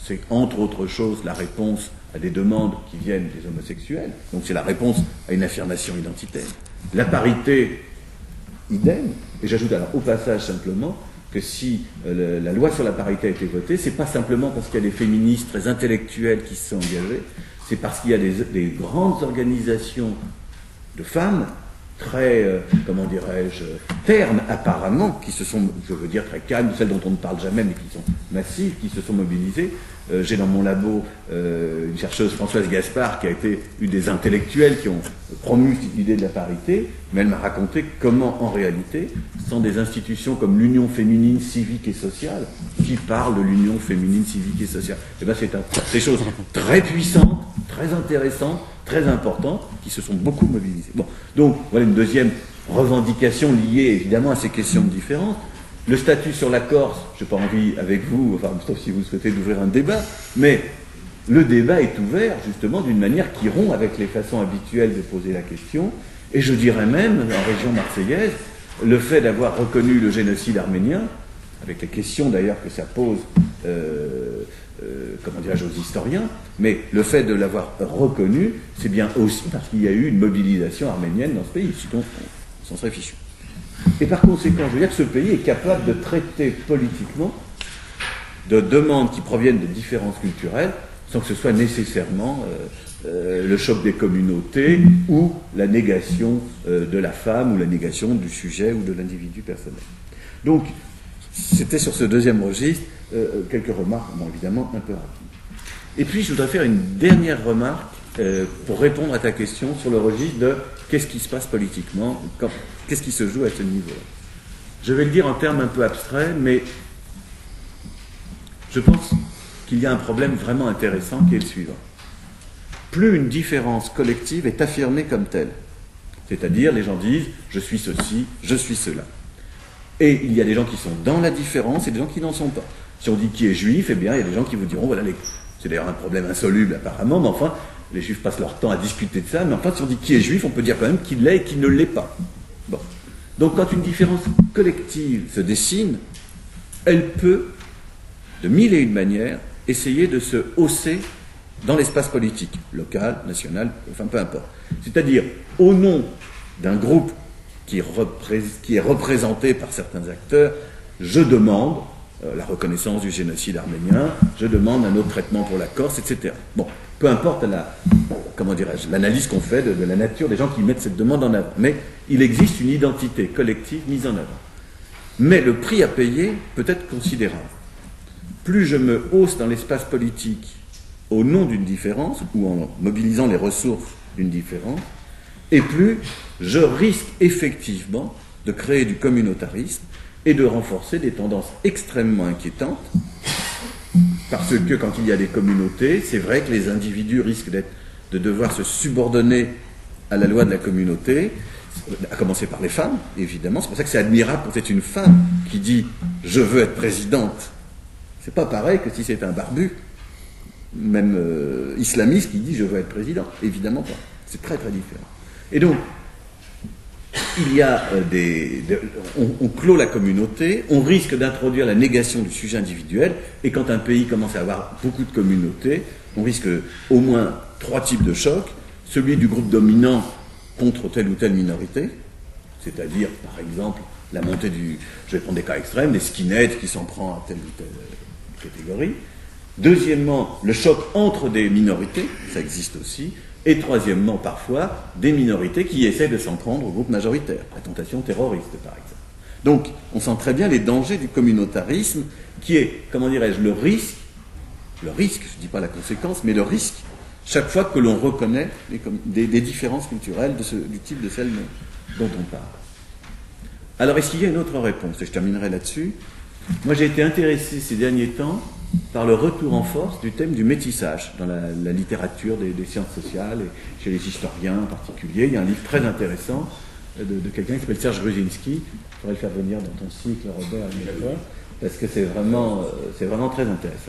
c'est entre autres choses la réponse à des demandes qui viennent des homosexuels, donc c'est la réponse à une affirmation identitaire. La parité, idem, et j'ajoute alors au passage simplement que si euh, le, la loi sur la parité a été votée, c'est pas simplement parce qu'il y a des féministes très intellectuels qui se sont engagés, c'est parce qu'il y a des, des grandes organisations de femmes très, euh, comment dirais-je, ternes apparemment, qui se sont, je veux dire très calmes, celles dont on ne parle jamais mais qui sont massives, qui se sont mobilisées. Euh, j'ai dans mon labo euh, une chercheuse, Françoise Gaspard, qui a été une des intellectuels qui ont promu l'idée de la parité, mais elle m'a raconté comment en réalité, ce sont des institutions comme l'Union féminine civique et sociale qui parlent de l'Union féminine civique et sociale. Et bien c'est un, des choses très puissantes, très intéressantes, très importantes, qui se sont beaucoup mobilisées. Bon, donc voilà une deuxième revendication liée évidemment à ces questions de différence. Le statut sur la Corse, je n'ai pas envie avec vous, enfin, sauf si vous souhaitez d'ouvrir un débat, mais le débat est ouvert justement d'une manière qui rompt avec les façons habituelles de poser la question, et je dirais même, en région marseillaise, le fait d'avoir reconnu le génocide arménien, avec les questions d'ailleurs que ça pose, euh, euh, comment dirais-je, aux historiens, mais le fait de l'avoir reconnu, c'est bien aussi parce qu'il y a eu une mobilisation arménienne dans ce pays, sinon on s'en serait fichu. Et par conséquent, je veux dire que ce pays est capable de traiter politiquement de demandes qui proviennent de différences culturelles sans que ce soit nécessairement euh, euh, le choc des communautés ou la négation euh, de la femme ou la négation du sujet ou de l'individu personnel. Donc, c'était sur ce deuxième registre euh, quelques remarques, bon, évidemment, un peu rapides. Et puis, je voudrais faire une dernière remarque euh, pour répondre à ta question sur le registre de qu'est-ce qui se passe politiquement, quand, qu'est-ce qui se joue à ce niveau-là. Je vais le dire en termes un peu abstraits, mais je pense qu'il y a un problème vraiment intéressant qui est le suivant. Plus une différence collective est affirmée comme telle, c'est-à-dire les gens disent « je suis ceci, je suis cela ». Et il y a des gens qui sont dans la différence et des gens qui n'en sont pas. Si on dit qui est juif, eh bien il y a des gens qui vous diront « voilà, les... c'est d'ailleurs un problème insoluble apparemment, mais enfin, les juifs passent leur temps à discuter de ça, mais enfin si on dit qui est juif, on peut dire quand même qui l'est et qui ne l'est pas. » Bon. Donc quand une différence collective se dessine, elle peut, de mille et une manières, essayer de se hausser dans l'espace politique, local, national, enfin peu importe. C'est-à-dire, au nom d'un groupe qui, repré- qui est représenté par certains acteurs, je demande euh, la reconnaissance du génocide arménien, je demande un autre traitement pour la Corse, et cetera. Bon, peu importe la, comment dirais-je, l'analyse qu'on fait de, de la nature des gens qui mettent cette demande en avant. Mais il existe une identité collective mise en avant. Mais le prix à payer peut être considérable. Plus je me hausse dans l'espace politique au nom d'une différence, ou en mobilisant les ressources d'une différence, et plus je risque effectivement de créer du communautarisme et de renforcer des tendances extrêmement inquiétantes, parce que quand il y a des communautés, c'est vrai que les individus risquent d'être, de devoir se subordonner à la loi de la communauté, à commencer par les femmes, évidemment. C'est pour ça que c'est admirable quand c'est une femme qui dit « je veux être présidente ». C'est pas pareil que si c'est un barbu, même euh, islamiste, qui dit « je veux être président ». Évidemment pas. C'est très très différent. Et donc, il y a euh, des... De, on, on clôt la communauté, on risque d'introduire la négation du sujet individuel, et quand un pays commence à avoir beaucoup de communautés, on risque au moins trois types de chocs. Celui du groupe dominant contre telle ou telle minorité, c'est-à-dire, par exemple, la montée du... Je vais prendre des cas extrêmes, des skinheads qui s'en prend à telle ou telle catégorie. Deuxièmement, le choc entre des minorités, ça existe aussi. Et troisièmement, parfois, des minorités qui essaient de s'en prendre au groupe majoritaire, la tentation terroriste, par exemple. Donc, on sent très bien les dangers du communautarisme, qui est, comment dirais-je, le risque, le risque, je ne dis pas la conséquence, mais le risque, chaque fois que l'on reconnaît les, des, des différences culturelles de ce, du type de celles dont on parle. Alors, est-ce qu'il y a une autre réponse? Et je terminerai là-dessus. Moi, j'ai été intéressé ces derniers temps par le retour en force du thème du métissage dans la, la littérature des, des sciences sociales et chez les historiens en particulier. Il y a un livre très intéressant de, de quelqu'un qui s'appelle Serge Gruzinski. Il faudrait le faire venir dans ton cycle, Robert, parce que c'est vraiment, c'est vraiment très intéressant.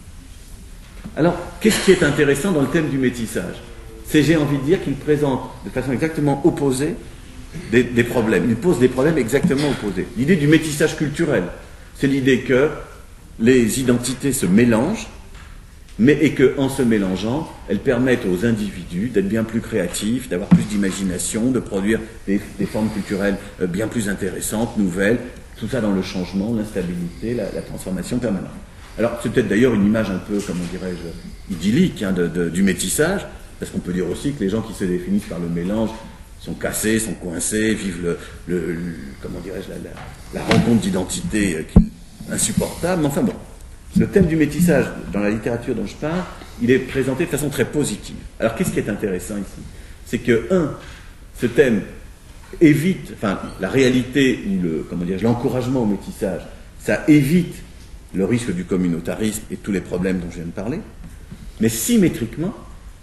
Alors, qu'est-ce qui est intéressant dans le thème du métissage? C'est, j'ai envie de dire, qu'il présente de façon exactement opposée des, des problèmes. Il pose des problèmes exactement opposés. L'idée du métissage culturel, c'est l'idée que les identités se mélangent mais et qu'en se mélangeant, elles permettent aux individus d'être bien plus créatifs, d'avoir plus d'imagination, de produire des, des formes culturelles bien plus intéressantes, nouvelles, tout ça dans le changement, l'instabilité, la, la transformation permanente. Alors c'est peut-être d'ailleurs une image un peu, comment dirais-je, idyllique hein, de, de, du métissage, parce qu'on peut dire aussi que les gens qui se définissent par le mélange sont cassés, sont coincés, vivent le, le, le comment dirais-je, la, la, la rencontre d'identité qui est insupportable. Mais enfin bon, le thème du métissage dans la littérature dont je parle, il est présenté de façon très positive. Alors qu'est-ce qui est intéressant ici? C'est que, un, ce thème évite, enfin, la réalité ou le, comment dirais-je, l'encouragement au métissage, ça évite le risque du communautarisme et tous les problèmes dont je viens de parler, mais symétriquement,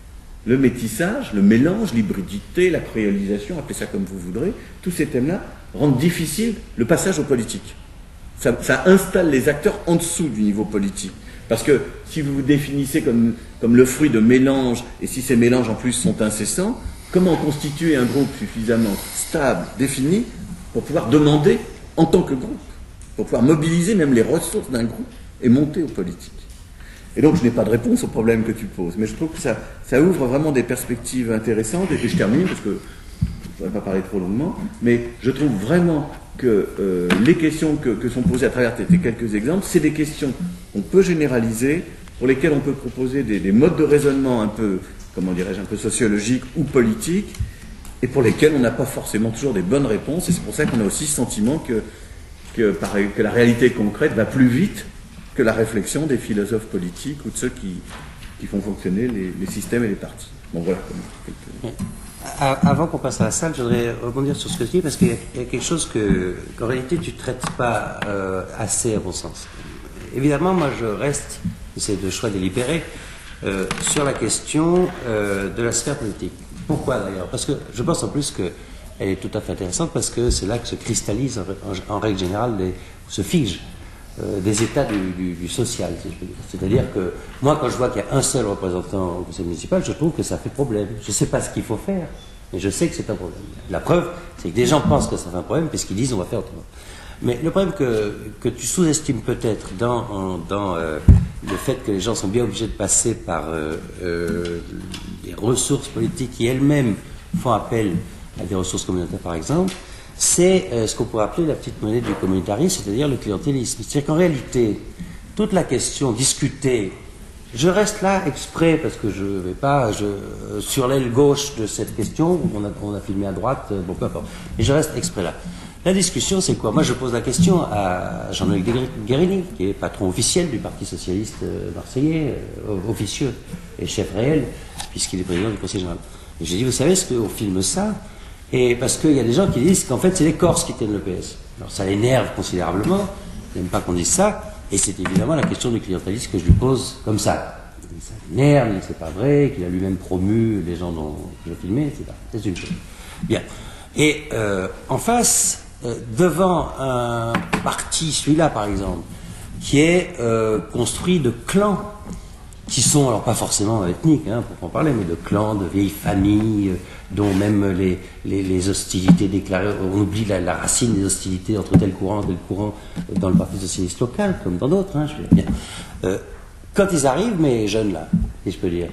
le métissage, le mélange, l'hybridité, la créolisation, appelez ça comme vous voudrez, tous ces thèmes-là rendent difficile le passage aux politiques. Ça, ça installe les acteurs en dessous du niveau politique. Parce que si vous vous définissez comme, comme le fruit de mélanges, et si ces mélanges en plus sont incessants, comment constituer un groupe suffisamment stable, défini, pour pouvoir demander en tant que groupe, pour pouvoir mobiliser même les ressources d'un groupe et monter aux politiques. Et donc je n'ai pas de réponse au problème que tu poses, mais je trouve que ça, ça ouvre vraiment des perspectives intéressantes, et je termine parce que je ne voudrais pas parler trop longuement, mais je trouve vraiment que euh, les questions que, que sont posées à travers tes, tes quelques exemples, c'est des questions qu'on peut généraliser, pour lesquelles on peut proposer des, des modes de raisonnement un peu, comment dirais-je, un peu sociologiques ou politiques, et pour lesquels on n'a pas forcément toujours des bonnes réponses, et c'est pour ça qu'on a aussi ce sentiment que, que, pareil, que la réalité concrète va plus vite que la réflexion des philosophes politiques ou de ceux qui, qui font fonctionner les, les systèmes et les partis. Bon voilà. Quelques... Avant qu'on passe à la salle, je voudrais rebondir sur ce que tu dis, parce qu'il y a quelque chose que, qu'en réalité tu ne traites pas euh, assez à mon sens. Évidemment, moi je reste, c'est de choix délibéré, euh, sur la question euh, de la sphère politique. Pourquoi d'ailleurs? Parce que je pense en plus qu'elle est tout à fait intéressante, parce que c'est là que se cristallisent en, en, en règle générale, les, se figent euh, des états du, du, du social, si je peux dire. C'est-à-dire que moi, quand je vois qu'il y a un seul représentant au conseil municipal, je trouve que ça fait problème. Je ne sais pas ce qu'il faut faire, mais je sais que c'est un problème. La preuve, c'est que des gens pensent que ça fait un problème, puisqu'ils disent on va faire autrement. Mais le problème que, que tu sous-estimes peut-être dans, dans euh, le fait que les gens sont bien obligés de passer par euh, euh, des ressources politiques qui elles-mêmes font appel à des ressources communautaires, par exemple, c'est euh, ce qu'on pourrait appeler la petite monnaie du communautarisme, c'est-à-dire le clientélisme. C'est-à-dire qu'en réalité, toute la question discutée, je reste là exprès parce que je ne vais pas je, euh, sur l'aile gauche de cette question, on a, on a filmé à droite, euh, bon peu importe, mais je reste exprès là. La discussion, c'est quoi? Moi, je pose la question à Jean-Luc Guérini, qui est patron officiel du Parti socialiste marseillais, euh, officieux et chef réel, puisqu'il est président du Conseil général. Et j'ai dit, vous savez ce qu'on filme ça? Et parce qu'il y a des gens qui disent qu'en fait, c'est les Corses qui tiennent le P S. Alors, ça l'énerve considérablement, il n'aime pas qu'on dise ça, et c'est évidemment la question du clientélisme que je lui pose comme ça. Ça l'énerve, il dit que c'est pas vrai, qu'il a lui-même promu les gens dont je filmé, et cetera. C'est une chose. Bien. Et euh, en face, Euh, devant un parti, celui-là par exemple, qui est euh, construit de clans, qui sont, alors pas forcément ethniques, hein, pour en parler, mais de clans, de vieilles familles, euh, dont même les, les, les hostilités déclarées, on oublie la, la racine des hostilités entre tel courant et tel courant dans le Parti socialiste local, comme dans d'autres, hein, je veux dire bien. Euh, quand ils arrivent, mes jeunes là, si je peux dire,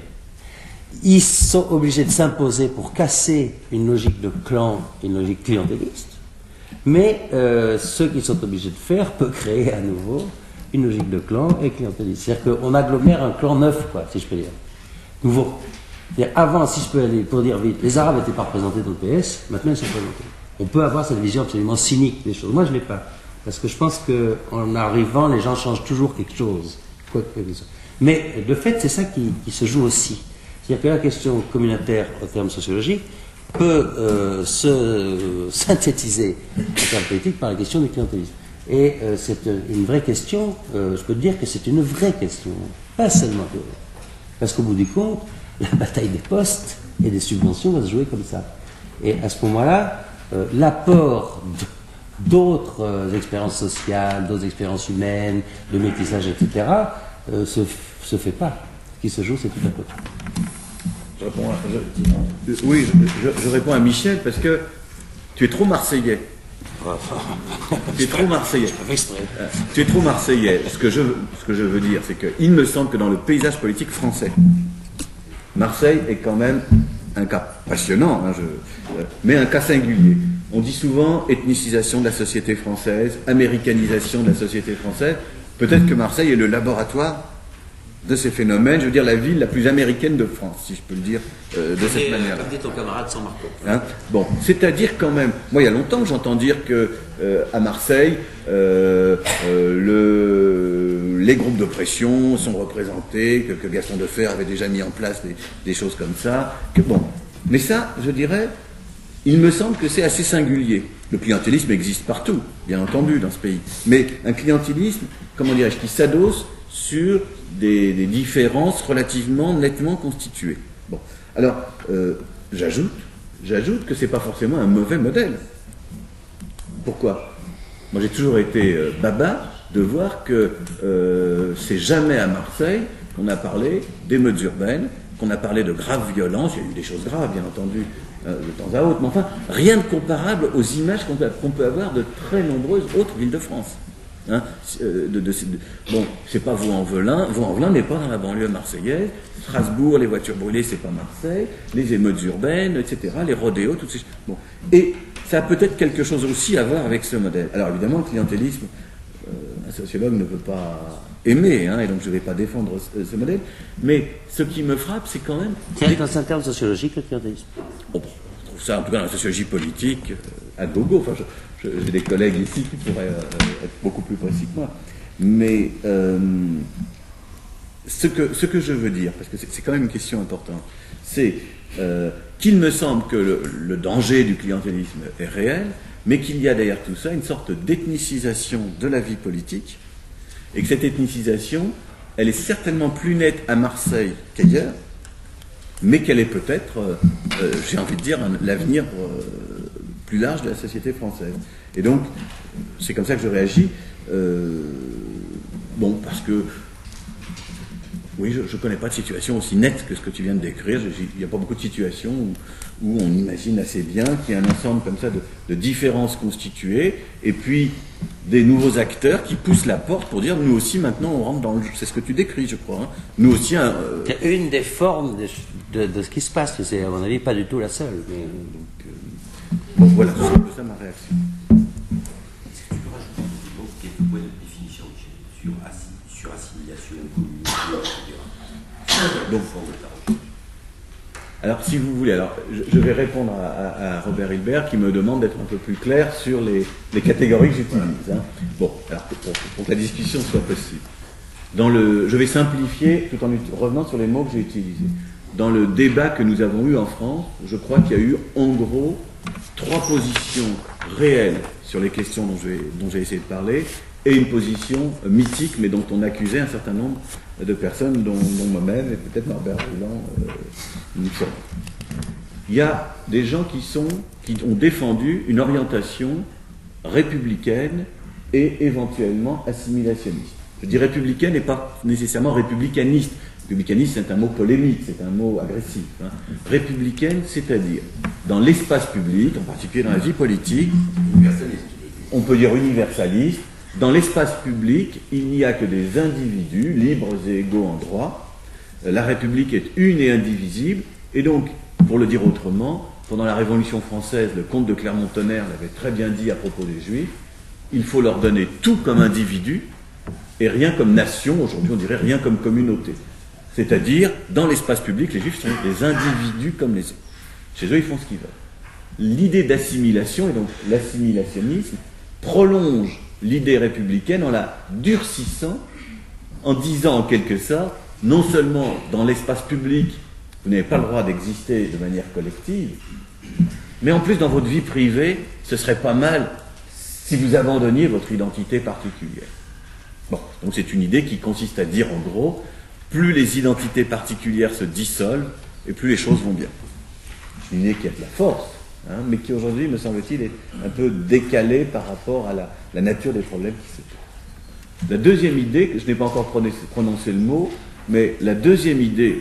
ils sont obligés de s'imposer pour casser une logique de clan, une logique clientéliste. Mais euh, ce qu'ils sont obligés de faire peut créer à nouveau une logique de clan et clientéliste. C'est-à-dire qu'on agglomère un clan neuf, quoi, si je peux dire. Nouveau. C'est-à-dire, avant, si je peux aller, pour dire vite, les Arabes n'étaient pas représentés dans le P S, maintenant ils sont représentés. On peut avoir cette vision absolument cynique des choses. Moi, je ne l'ai pas. Parce que je pense qu'en arrivant, les gens changent toujours quelque chose. Quoi que ce soit. Mais de fait, c'est ça qui, qui se joue aussi. C'est-à-dire que la question communautaire, au terme sociologique, peut euh, se synthétiser en termes politiques par la question du clientélisme. Et euh, c'est une vraie question, euh, je peux te dire que c'est une vraie question, pas seulement théorique. Parce qu'au bout du compte, la bataille des postes et des subventions va se jouer comme ça. Et à ce moment-là, euh, l'apport d'autres euh, expériences sociales, d'autres expériences humaines, de métissage, et cetera, euh, se, se fait pas. Ce qui se joue, c'est tout à côté. Je réponds à, je, oui, je, je, je réponds à Michel parce que tu es trop marseillais. Tu es trop marseillais. Euh, Tu es trop marseillais. Ce que je, ce que je veux dire, c'est qu'il me semble que dans le paysage politique français, Marseille est quand même un cas passionnant, hein, je, euh, mais un cas singulier. On dit souvent ethnicisation de la société française, américanisation de la société française. Peut-être que Marseille est le laboratoire de ces phénomènes, je veux dire la ville la plus américaine de France, si je peux le dire euh, de cette manière-là. Comme dit ton camarade San Marco. Hein, bon, c'est-à-dire quand même, moi il y a longtemps que j'entends dire que euh, à Marseille, euh, euh, le, les groupes de pression sont représentés, que, que Gaston Defferre avait déjà mis en place des, des choses comme ça. Que, bon, mais ça, je dirais, il me semble que c'est assez singulier. Le clientélisme existe partout, bien entendu, dans ce pays. Mais un clientélisme, comment dirais-je, qui s'adosse sur des, des différences relativement nettement constituées. Bon, alors, euh, j'ajoute, j'ajoute que c'est pas forcément un mauvais modèle. Pourquoi ? Moi, j'ai toujours été euh, baba de voir que euh, c'est jamais à Marseille qu'on a parlé d'émeutes urbaines, qu'on a parlé de graves violences. Il y a eu des choses graves, bien entendu, euh, de temps à autre, mais enfin, rien de comparable aux images qu'on peut, qu'on peut avoir de très nombreuses autres villes de France. Hein, de, de, de, bon, c'est pas Vaux-en-Velin, Vaux-en-Velin n'est pas dans la banlieue marseillaise, Strasbourg, les voitures brûlées, c'est pas Marseille, les émeutes urbaines, et cetera, les rodéos, toutes ces choses. Bon. Et ça a peut-être quelque chose aussi à voir avec ce modèle. Alors évidemment, le clientélisme, euh, un sociologue ne peut pas aimer, hein, et donc je ne vais pas défendre ce, ce modèle, mais ce qui me frappe, c'est quand même... C'est dans un terme sociologique, le clientélisme. Oh, je trouve ça, en tout cas, dans la sociologie politique, euh, à gogo, enfin, je, j'ai des collègues ici qui pourraient euh, être beaucoup plus précis que moi. Mais euh, ce, que, ce que je veux dire, parce que c'est, c'est quand même une question importante, c'est euh, qu'il me semble que le, le danger du clientélisme est réel, mais qu'il y a derrière tout ça une sorte d'ethnicisation de la vie politique, et que cette ethnicisation, elle est certainement plus nette à Marseille qu'ailleurs, mais qu'elle est peut-être, euh, euh, j'ai envie de dire, un, l'avenir... Euh, plus large de la société française. Et donc, c'est comme ça que je réagis. Euh, bon, parce que, oui, je ne connais pas de situation aussi nette que ce que tu viens de décrire. Il n'y a pas beaucoup de situations où, où on imagine assez bien qu'il y a un ensemble comme ça de, de différences constituées, et puis des nouveaux acteurs qui poussent la porte pour dire, nous aussi, maintenant, on rentre dans le... C'est ce que tu décris, je crois. Hein. Nous aussi... Un, euh... C'est une des formes de, de, de ce qui se passe. C'est, à mon avis, pas du tout la seule. Mais... Donc, euh... Bon, voilà, c'est un peu ça ma réaction. Est-ce que tu peux rajouter un petit mot, quelques points de définition sur, sur assimilation, communauté, et cetera. Donc, alors, si vous voulez, alors, je, je vais répondre à, à, à Robert Hilbert qui me demande d'être un peu plus clair sur les, les catégories que j'utilise. Hein. Bon, alors, pour, pour, pour que la discussion soit possible. Dans le, je vais simplifier tout en revenant sur les mots que j'ai utilisés. Dans le débat que nous avons eu en France, je crois qu'il y a eu, en gros, trois positions réelles sur les questions dont, je vais, dont j'ai essayé de parler, et une position mythique, mais dont on accusait un certain nombre de personnes, dont, dont moi-même, et peut-être Norbert Rouland, euh, nous sommes. Il y a des gens qui, sont, qui ont défendu une orientation républicaine et éventuellement assimilationniste. Je dis républicaine et pas nécessairement républicaniste. Républicaniste, c'est un mot polémique, c'est un mot agressif. Hein. Républicaine, c'est-à-dire, dans l'espace public, en particulier dans la vie politique, on peut dire universaliste, dans l'espace public, il n'y a que des individus, libres et égaux en droit. La République est une et indivisible, et donc, pour le dire autrement, pendant la Révolution française, le comte de Clermont-Tonnerre l'avait très bien dit à propos des Juifs, il faut leur donner tout comme individu, et rien comme nation, aujourd'hui on dirait rien comme communauté. C'est-à-dire, dans l'espace public, les Juifs sont des individus comme les autres. Chez eux, ils font ce qu'ils veulent. L'idée d'assimilation, et donc l'assimilationnisme, prolonge l'idée républicaine en la durcissant, en disant en quelque sorte, non seulement dans l'espace public, vous n'avez pas le droit d'exister de manière collective, mais en plus dans votre vie privée, ce serait pas mal si vous abandonniez votre identité particulière. Bon, donc c'est une idée qui consiste à dire en gros, plus les identités particulières se dissolvent, et plus les choses vont bien. C'est une idée qui a de la force, hein, mais qui aujourd'hui, me semble-t-il, est un peu décalée par rapport à la, la nature des problèmes qui se posent. La deuxième idée, je n'ai pas encore prononcé, prononcé le mot, mais la deuxième idée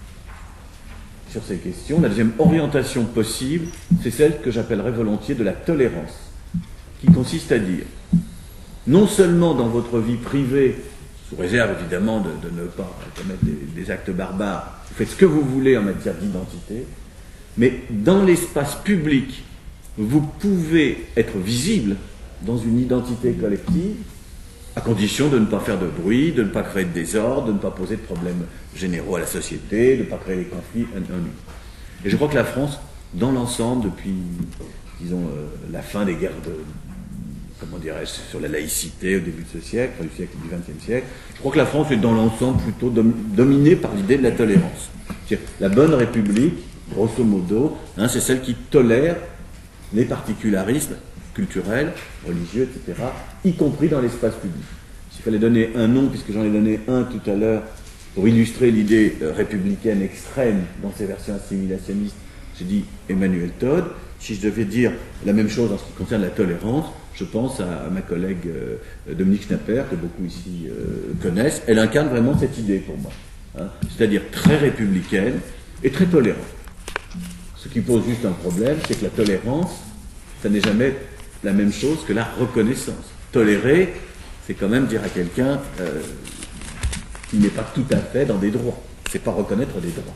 sur ces questions, la deuxième orientation possible, c'est celle que j'appellerais volontiers de la tolérance. qui consiste à dire, non seulement dans votre vie privée, sous réserve évidemment de, de ne pas commettre des, des actes barbares, vous faites ce que vous voulez en matière d'identité, mais dans l'espace public, vous pouvez être visible dans une identité collective, à condition de ne pas faire de bruit, de ne pas créer de désordre, de ne pas poser de problèmes généraux à la société, de ne pas créer des conflits ennuis. Et je crois que la France, dans l'ensemble, depuis, disons, euh, la fin des guerres de, comment dirais-je, sur la laïcité au début de ce siècle, enfin, du siècle du vingtième siècle, je crois que la France est dans l'ensemble plutôt dom- dominée par l'idée de la tolérance. C'est-à-dire, la bonne République, grosso modo, hein, c'est celle qui tolère les particularismes culturels, religieux, et cetera, y compris dans l'espace public. S'il fallait donner un nom, puisque j'en ai donné un tout à l'heure, pour illustrer l'idée euh, républicaine extrême dans ses versions assimilationnistes, j'ai dit Emmanuel Todd. Si je devais dire la même chose en ce qui concerne la tolérance, je pense à, à ma collègue euh, Dominique Schnapper, que beaucoup ici euh, connaissent. Elle incarne vraiment cette idée pour moi, hein, c'est-à-dire très républicaine et très tolérante. Ce qui pose juste un problème, c'est que la tolérance, ça n'est jamais la même chose que la reconnaissance. Tolérer, c'est quand même dire à quelqu'un euh, qui n'est pas tout à fait dans des droits. C'est pas reconnaître des droits.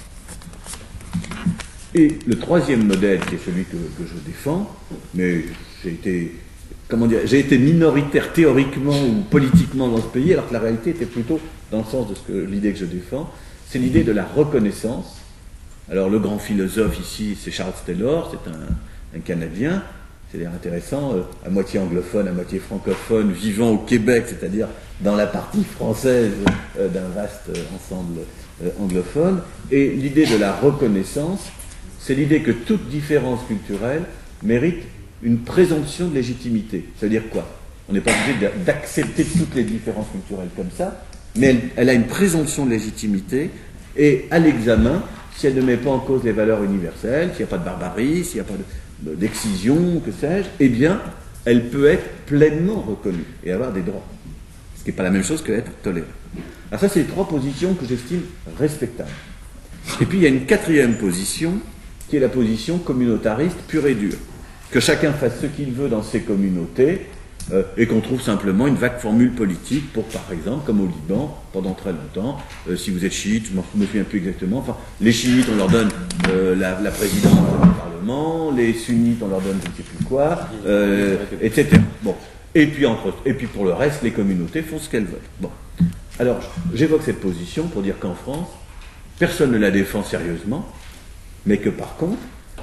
Et le troisième modèle, qui est celui que, que je défends, mais j'ai été, comment dire, j'ai été minoritaire théoriquement ou politiquement dans ce pays, alors que la réalité était plutôt dans le sens de ce que l'idée que je défends, c'est l'idée de la reconnaissance. Alors le grand philosophe ici, c'est Charles Taylor, c'est un, un Canadien, c'est-à-dire intéressant, euh, à moitié anglophone, à moitié francophone, vivant au Québec, c'est-à-dire dans la partie française euh, d'un vaste euh, ensemble euh, anglophone. Et l'idée de la reconnaissance, c'est l'idée que toute différence culturelle mérite une présomption de légitimité. Ça veut dire quoi? On n'est pas obligé d'accepter toutes les différences culturelles comme ça, mais elle, elle a une présomption de légitimité, et à l'examen, si elle ne met pas en cause les valeurs universelles, s'il n'y a pas de barbarie, s'il n'y a pas de, d'excision, que sais-je, eh bien, elle peut être pleinement reconnue et avoir des droits. Ce qui n'est pas la même chose que être tolérée. Alors ça, c'est les trois positions que j'estime respectables. Et puis, il y a une quatrième position, qui est la position communautariste pure et dure. Que chacun fasse ce qu'il veut dans ses communautés, euh, et qu'on trouve simplement une vague formule politique pour, par exemple, comme au Liban, pendant très longtemps, euh, si vous êtes chiite, je ne me souviens plus exactement, enfin, les chiites, on leur donne euh, la, la présidence du Parlement, les sunnites, on leur donne je ne sais plus quoi, euh, et cetera. Bon. Et puis, entre, et puis pour le reste, les communautés font ce qu'elles veulent. Bon. Alors, j'évoque cette position pour dire qu'en France, personne ne la défend sérieusement, mais que par contre,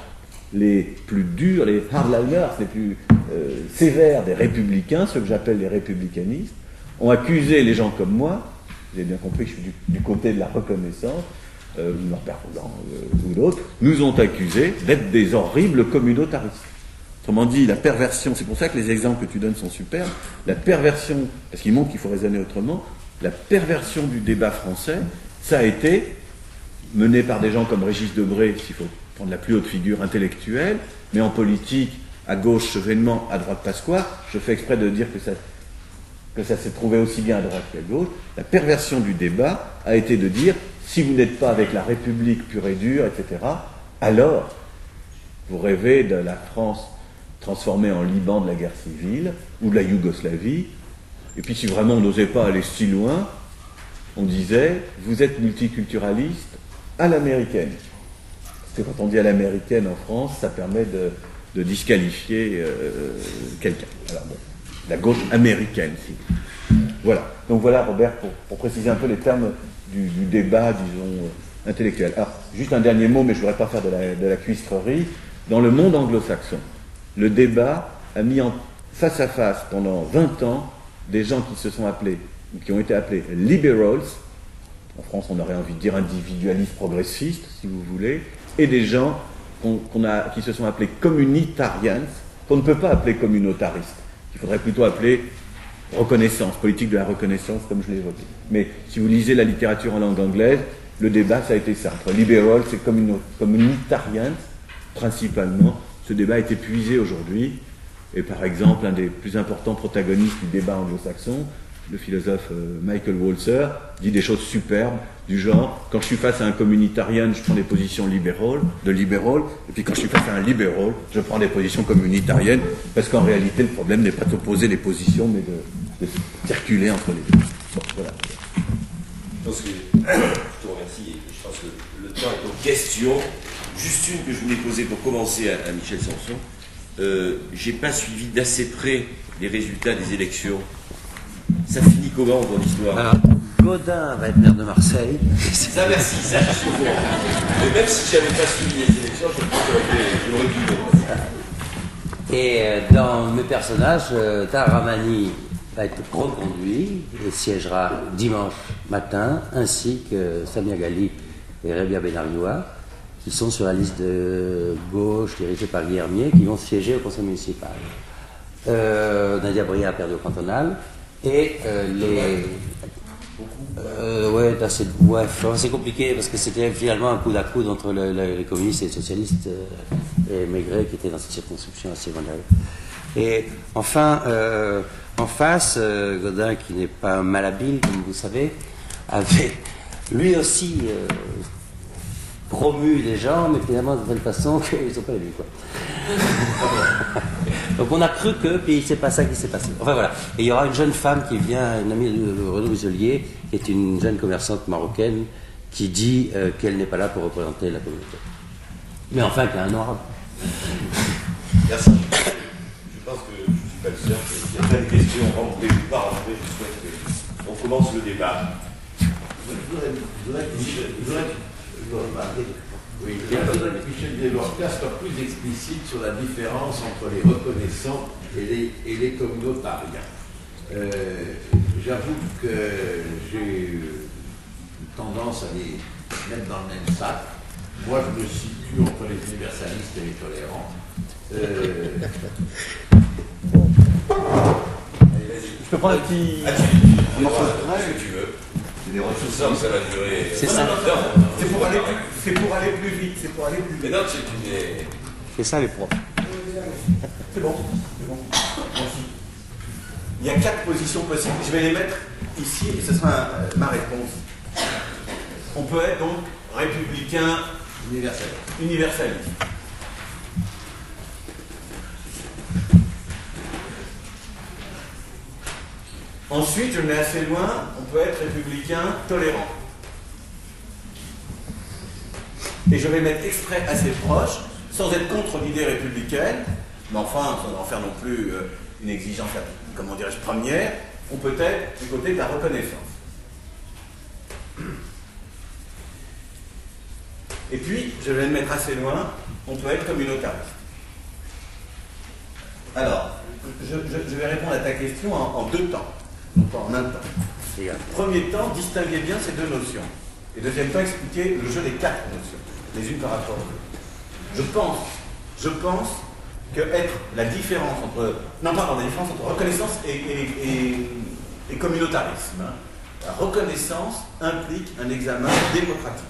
les plus durs, les hardliners, les plus euh, sévères des républicains, ceux que j'appelle les républicanistes, ont accusé les gens comme moi, vous avez bien compris que je suis du, du côté de la reconnaissance, euh, ou Norbert Roland, euh, ou d'autres, nous ont accusés d'être des horribles communautaristes. Autrement dit, la perversion, c'est pour ça que les exemples que tu donnes sont super, la perversion, parce qu'ils montrent qu'il faut raisonner autrement, la perversion du débat français, ça a été mené par des gens comme Régis Debray, s'il faut prendre la plus haute figure intellectuelle, mais en politique, à gauche Chevènement, à droite Pasqua, je fais exprès de dire que ça, que ça s'est trouvé aussi bien à droite qu'à gauche, la perversion du débat a été de dire, si vous n'êtes pas avec la République pure et dure, et cetera, alors vous rêvez de la France transformée en Liban de la guerre civile, ou de la Yougoslavie, et puis si vraiment on n'osait pas aller si loin, on disait, vous êtes multiculturaliste à l'américaine. Parce que quand on dit à l'américaine en France, ça permet de, de disqualifier euh, quelqu'un. Alors bon, la gauche américaine, si. Voilà. Donc voilà, Robert, pour, pour préciser un peu les termes du, du débat, disons, euh, intellectuel. Alors, juste un dernier mot, mais je ne voudrais pas faire de la, de la cuistrerie. Dans le monde anglo-saxon, le débat a mis en face à face pendant vingt ans des gens qui se sont appelés, qui ont été appelés liberals, en France on aurait envie de dire individualistes progressistes, si vous voulez, et des gens qu'on, qu'on a, qui se sont appelés communitarians, qu'on ne peut pas appeler communautaristes, qu'il faudrait plutôt appeler reconnaissance, politique de la reconnaissance, comme je l'ai évoqué. Mais si vous lisez la littérature en langue anglaise, le débat, ça a été ça, entre liberals et communitarians, principalement. Ce débat est épuisé aujourd'hui, et par exemple, un des plus importants protagonistes du débat anglo-saxon, le philosophe euh, Michael Walzer, dit des choses superbes, du genre, quand je suis face à un communitarian, je prends des positions libérales, de libéral, et puis quand je suis face à un libéral, je prends des positions communitariennes, parce qu'en réalité, le problème n'est pas d'opposer les positions, mais de, de circuler entre les deux. Bon, voilà. Je pense que, je te remercie, et je pense que le temps est aux questions. Juste une que je voulais poser pour commencer à, à Michel Sanson. Euh, j'ai pas suivi d'assez près les résultats des élections. Ça finit comment dans l'histoire? Alors, Gaudin va être maire de Marseille. Ça, merci, ça, je suis au courant. Mais même si j'avais pas suivi les élections, je pense que j'aurais pu. Et euh, dans mes personnages, euh, Taramani va être reconduit et siégera dimanche matin, ainsi que Samia Ghali et Rebia Benarioua, qui sont sur la liste de gauche dirigée par Guillermier, qui vont siéger au conseil municipal. Euh, Nadia Bria a perdu au cantonal, et euh, les... Euh, ouais, assez, ouais, c'est compliqué parce que c'était finalement un coup d'à coude entre le, le, les communistes et les socialistes euh, et Maigret qui étaient dans cette circonscription assez mondiale. Et enfin, euh, en face, euh, Gaudin, qui n'est pas malhabile, comme vous savez, avait lui aussi euh, promu des gens, mais finalement de telle façon qu'ils ne sont pas élus, quoi. Donc on a cru que, puis c'est pas ça qui s'est passé. Enfin voilà. Et il y aura une jeune femme qui vient, une amie de Renaud Muselier, qui est une jeune commerçante marocaine, qui dit euh, qu'elle n'est pas là pour représenter la communauté. Mais enfin, qui a un nom arabe. Merci. Je pense que je ne suis pas le seul. Il y a plein de questions rentrées ou pas rentrées. Je souhaite qu'on commence le débat. Je voudrais, je voudrais que Michel, je voudrais, je voudrais, oui, je voudrais que Michel Delorca soit plus explicite sur la différence entre les reconnaissants et les, et les communautariens. Euh, J'avoue que j'ai une tendance à les mettre dans le même sac. Moi, je me situe entre les universalistes et les tolérants. Euh... Je peux prendre un petit... Ah, tu morceau de ce que tu veux. C'est des Tout ça, ça va durer. C'est ça. C'est pour aller plus, c'est pour aller plus vite, c'est pour aller plus Mais vite. non, tu es. C'est ça les profs. C'est bon, c'est bon. Merci. Il y a quatre positions possibles. Je vais les mettre ici et ce sera euh, ma réponse. On peut être donc républicain Universaliste. universaliste. Ensuite, je mets assez loin, on peut être républicain tolérant. Et je vais mettre exprès assez proche, sans être contre l'idée républicaine, mais enfin, sans en faire non plus euh, une exigence, comment dirais-je, première, on peut être du côté de la reconnaissance. Et puis, je vais le mettre assez loin, on peut être communautariste. Alors, je, je, je vais répondre à ta question en, en deux temps, non pas en un temps. Premier temps, distinguer bien ces deux notions. Et deuxième temps, expliquer le jeu des quatre notions, les unes par rapport aux autres. Je pense, je pense que être la différence entre, non pardon, la différence entre reconnaissance et, et, et, et communautarisme. Hein. La reconnaissance implique un examen démocratique.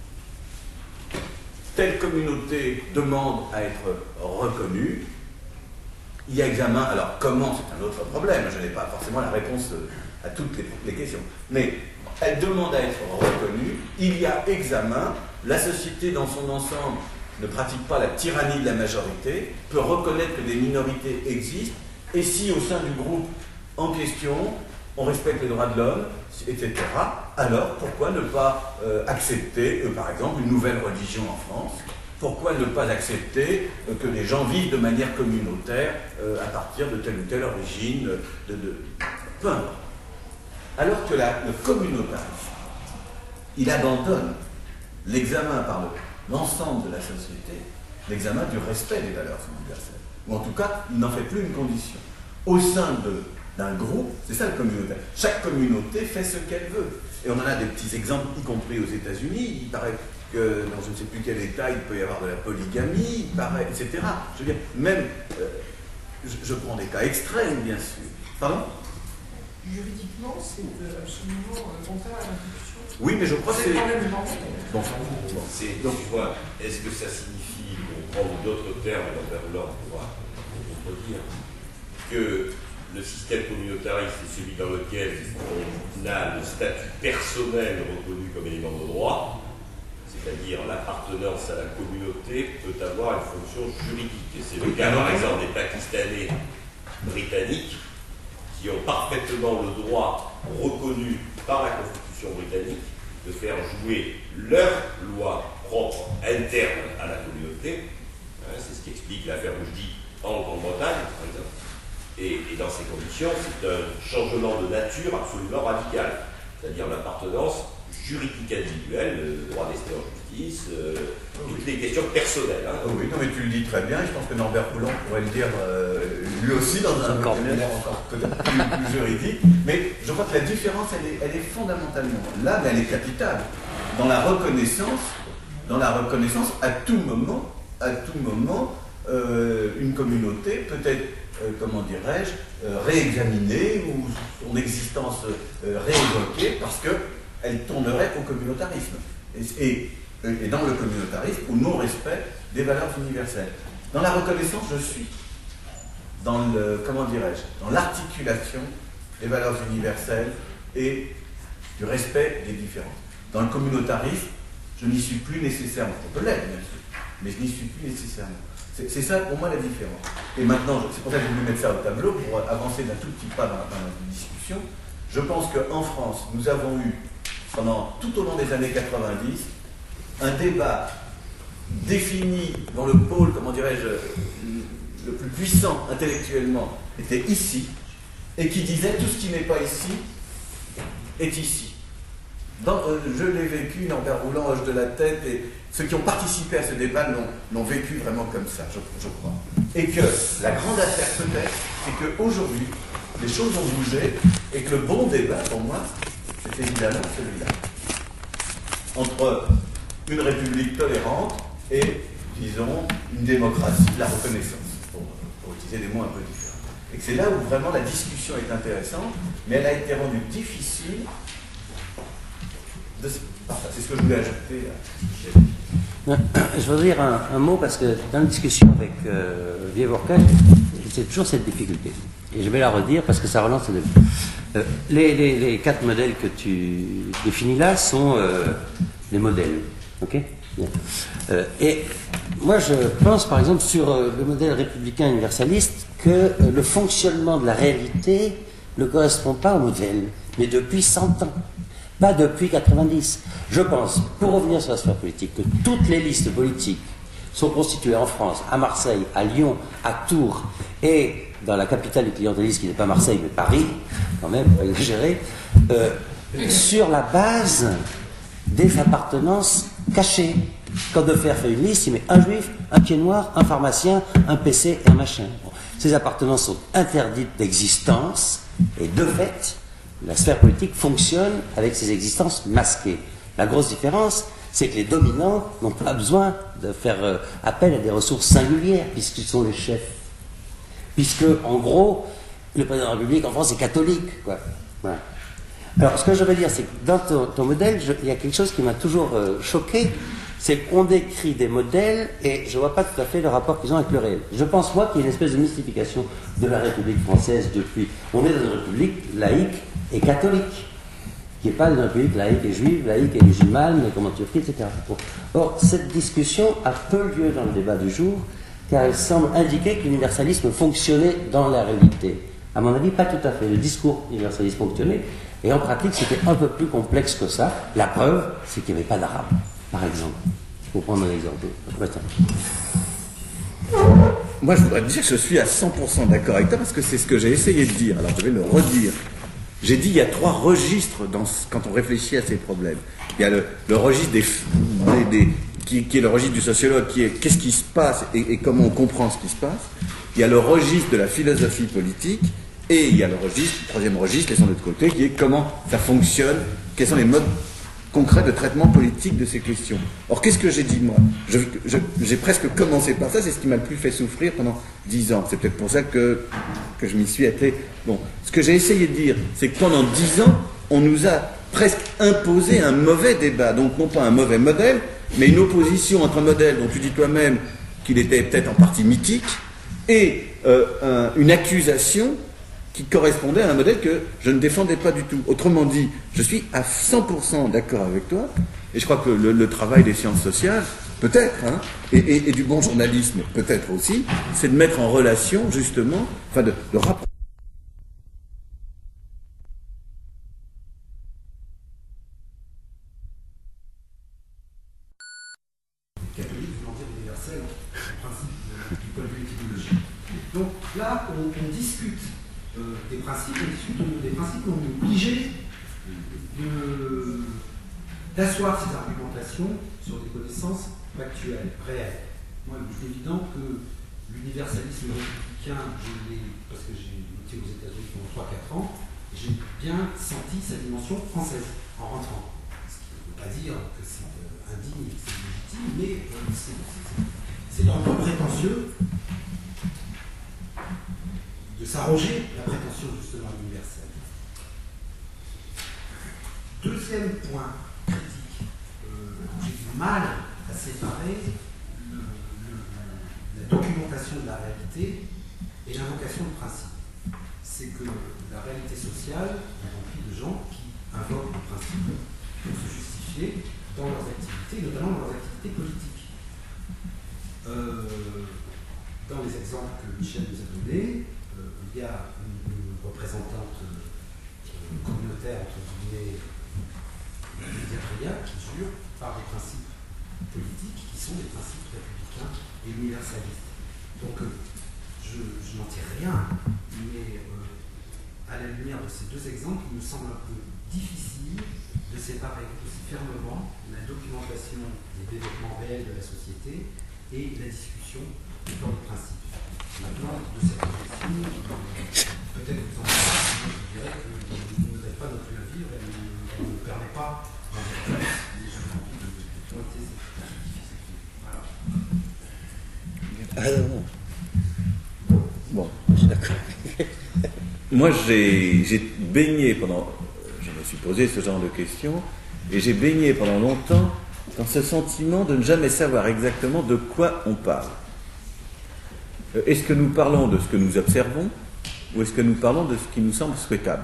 Telle communauté demande à être reconnue. Il y a examen, alors comment, c'est un autre problème, je n'ai pas forcément la réponse à toutes les, les questions, mais elle demande à être reconnue, il y a examen, la société dans son ensemble ne pratique pas la tyrannie de la majorité, peut reconnaître que des minorités existent, et si au sein du groupe en question, on respecte les droits de l'homme, et cetera, alors pourquoi ne pas euh, accepter, euh, par exemple, une nouvelle religion en France? Pourquoi ne pas accepter euh, que les gens vivent de manière communautaire euh, à partir de telle ou telle origine, de, de... peu importe. Alors que la, le communautarisme, il abandonne l'examen par l'ensemble de la société, l'examen du respect des valeurs universelles. Ou en tout cas, il n'en fait plus une condition. Au sein de d'un groupe, c'est ça le communautaire. Chaque communauté fait ce qu'elle veut. Et on en a des petits exemples, y compris aux États-Unis. Il paraît que dans je ne sais plus quel État, il peut y avoir de la polygamie, il paraît, et cetera. Je veux dire, même, euh, je, je prends des cas extrêmes, bien sûr. Pardon? Juridiquement, c'est absolument contraire à la Constitution. Oui, mais je crois que c'est... Bon, bon, c'est, donc, tu vois, est-ce que ça signifie, on prend d'autres termes, Robert Laure pourra contredire, que le système communautariste est celui dans lequel on a le statut personnel reconnu comme élément de droit, c'est-à-dire l'appartenance à la communauté peut avoir une fonction juridique. Et c'est le cas, par exemple, des Pakistanais britanniques qui ont parfaitement le droit reconnu par la Constitution britannique de faire jouer leurs lois propres internes à la communauté. Hein, c'est ce qui explique l'affaire Rushdie en Grande-Bretagne, par exemple. Et, et dans ces conditions, c'est un changement de nature absolument radical, c'est-à-dire l'appartenance juridique individuelle, le droit d'ester en justice, euh, toutes les questions personnelles. Hein. Oui, non, mais tu le dis très bien, et je pense que Norbert Rouland pourrait le dire euh, lui aussi dans un vocabulaire encore peut-être plus, plus juridique, mais je crois que la différence, elle est, elle est fondamentalement là, mais elle est capitale, dans la reconnaissance, dans la reconnaissance, à tout moment, à tout moment, euh, une communauté peut être, euh, comment dirais-je, euh, réexaminée ou son existence euh, réévoquée parce que elle tournerait au communautarisme. Et, et, et dans le communautarisme, au non-respect des valeurs universelles. Dans la reconnaissance, je suis dans le, comment dirais-je, dans l'articulation des valeurs universelles et du respect des différences. Dans le communautarisme, je n'y suis plus nécessairement. On peut l'être, bien sûr, mais je n'y suis plus nécessairement. C'est, c'est ça pour moi la différence. Et maintenant, c'est pour ça que j'ai voulu mettre ça au tableau, pour avancer d'un tout petit pas dans la, dans la discussion. Je pense qu'en France, nous avons eu pendant tout au long des années quatre-vingt-dix, un débat défini dont le pôle, comment dirais-je, le plus puissant intellectuellement était ici, et qui disait tout ce qui n'est pas ici est ici. Dans, euh, je l'ai vécu, Norbert Rouland hoche de la tête, et ceux qui ont participé à ce débat l'ont, l'ont vécu vraiment comme ça, je, je crois. Et que la grande affaire peut-être, c'est qu'aujourd'hui, les choses ont bougé, et que le bon débat, pour moi, c'est évidemment celui-là. Entre une république tolérante et, disons, une démocratie de la reconnaissance, pour, pour utiliser des mots un peu différents. Et que c'est là où vraiment la discussion est intéressante, mais elle a été rendue difficile. De... Enfin, c'est ce que je voulais ajouter à... Je voudrais dire un, un mot parce que dans la discussion avec euh, Vieux Bourcagne, c'est toujours cette difficulté. Et je vais la redire parce que ça relance le débat. Euh, les, les, les quatre modèles que tu définis là sont euh, des modèles. Ok ? Bien. Euh, et moi, je pense par exemple sur euh, le modèle républicain universaliste que euh, le fonctionnement de la réalité ne correspond pas au modèle, mais depuis cent ans. Pas depuis quatre-vingt-dix. Je pense, pour revenir sur la sphère politique, que toutes les listes politiques sont constituées en France, à Marseille, à Lyon, à Tours, et dans la capitale du clientélisme, qui n'est pas Marseille, mais Paris, quand même, pas exagéré, euh, sur la base des appartenances cachées. Quand Defer fait une liste, il met un juif, un pied noir, un pharmacien, un P C et un machin. Bon. Ces appartenances sont interdites d'existence, et de fait, la sphère politique fonctionne avec ces existences masquées. La grosse différence, c'est que les dominants n'ont pas besoin de faire euh, appel à des ressources singulières, puisqu'ils sont les chefs. Puisque, en gros, le président de la République en France est catholique, quoi. Voilà. Alors, ce que je veux dire, c'est que dans ton, ton modèle, je, il y a quelque chose qui m'a toujours euh, choqué, c'est qu'on décrit des modèles et je ne vois pas tout à fait le rapport qu'ils ont avec le réel. Je pense, moi, qu'il y a une espèce de mystification de la République française depuis. On est dans une République laïque et catholique, qui n'est pas une République laïque et juive, laïque et musulmane, comme en Turquie, et cetera. Bon. Or, cette discussion a peu lieu dans le débat du jour, car elle semble indiquer que l'universalisme fonctionnait dans la réalité. À mon avis, pas tout à fait. Le discours universaliste fonctionnait, et en pratique, c'était un peu plus complexe que ça. La preuve, c'est qu'il n'y avait pas d'arabe, par exemple. Pour prendre un exemple. Moi, je voudrais te dire que je suis à cent pour cent d'accord avec toi, parce que c'est ce que j'ai essayé de dire. Alors, je vais le redire. J'ai dit il y a trois registres dans ce, quand on réfléchit à ces problèmes. Il y a le, le registre des, des, des qui, qui est le registre du sociologue, qui est qu'est-ce qui se passe et, et comment on comprend ce qui se passe. Il y a le registre de la philosophie politique, et il y a le registre, le troisième registre, laissons de l'autre côté, qui est comment ça fonctionne, quels sont les modes concrets de traitement politique de ces questions. Or, qu'est-ce que j'ai dit, moi je, je, J'ai presque commencé par ça, c'est ce qui m'a le plus fait souffrir pendant dix ans. C'est peut-être pour ça que, que je m'y suis attelé. Bon, ce que j'ai essayé de dire, c'est que pendant dix ans, on nous a presque imposé un mauvais débat. Donc, non pas un mauvais modèle, mais une opposition entre un modèle dont tu dis toi-même qu'il était peut-être en partie mythique, et euh, un, une accusation qui correspondait à un modèle que je ne défendais pas du tout. Autrement dit, je suis à cent pour cent d'accord avec toi, et je crois que le, le travail des sciences sociales, peut-être, hein, et, et, et du bon journalisme, peut-être aussi, c'est de mettre en relation, justement, enfin de, de rapprocher. Catholique voulant dire universel, en principe, du point de vue étymologique. Donc là, on, on discute euh, des principes, on discute de, des principes, on est obligé de, d'asseoir ces argumentations sur des connaissances factuelles, réelles. Moi, il est évident que l'universalisme républicain, je l'ai, parce que j'ai été aux États-Unis pendant trois quatre ans, j'ai bien senti sa dimension française en rentrant. Ce qui ne veut pas dire que c'est euh, indigne, que c'est légitime, mais euh, c'est, c'est, c'est un peu prétentieux de s'arroger la prétention justement universelle. Deuxième point critique, euh, j'ai du mal à séparer le, le, la documentation de la réalité et l'invocation de principe. C'est que la réalité sociale est remplie de gens qui invoquent des principes pour se justifier dans leurs activités, notamment dans leurs activités politiques. Euh, dans les exemples que Michel nous a donnés, euh, il y a une, une représentante euh, communautaire, entre guillemets, qui jure par des principes politiques qui sont des principes républicains et universalistes. Donc, euh, je, je n'en tire rien, mais euh, à la lumière de ces deux exemples, il me semble un peu difficile de séparer aussi fermement la documentation des développements réels de la société et la discussion sur les principes. Maintenant, de cette question, peut-être que vous en parlez, je dirais que vous ne n'avez pas non plus à vivre, elle ne nous permet pas de pointer cette difficulté. Voilà. Alors, Bon. je suis d'accord. Moi, j'ai, j'ai baigné pendant... Je me suis posé ce genre de questions, et j'ai baigné pendant longtemps dans ce sentiment de ne jamais savoir exactement de quoi on parle. Est-ce que nous parlons de ce que nous observons, ou est-ce que nous parlons de ce qui nous semble souhaitable?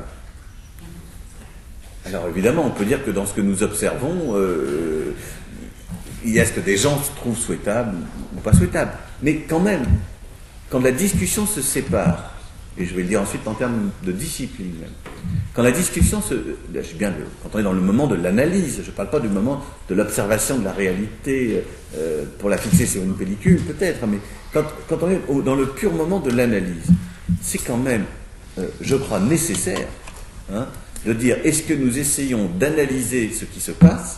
Alors évidemment, on peut dire que dans ce que nous observons, euh, il y a ce que des gens trouvent souhaitable ou pas souhaitable. Mais quand même, quand la discussion se sépare, et je vais le dire ensuite en termes de discipline même, quand la discussion se... Je bien, quand on est dans le moment de l'analyse, je ne parle pas du moment de l'observation de la réalité euh, pour la fixer sur une pellicule peut-être, mais quand, quand on est au, dans le pur moment de l'analyse, c'est quand même, euh, je crois, nécessaire hein, de dire est-ce que nous essayons d'analyser ce qui se passe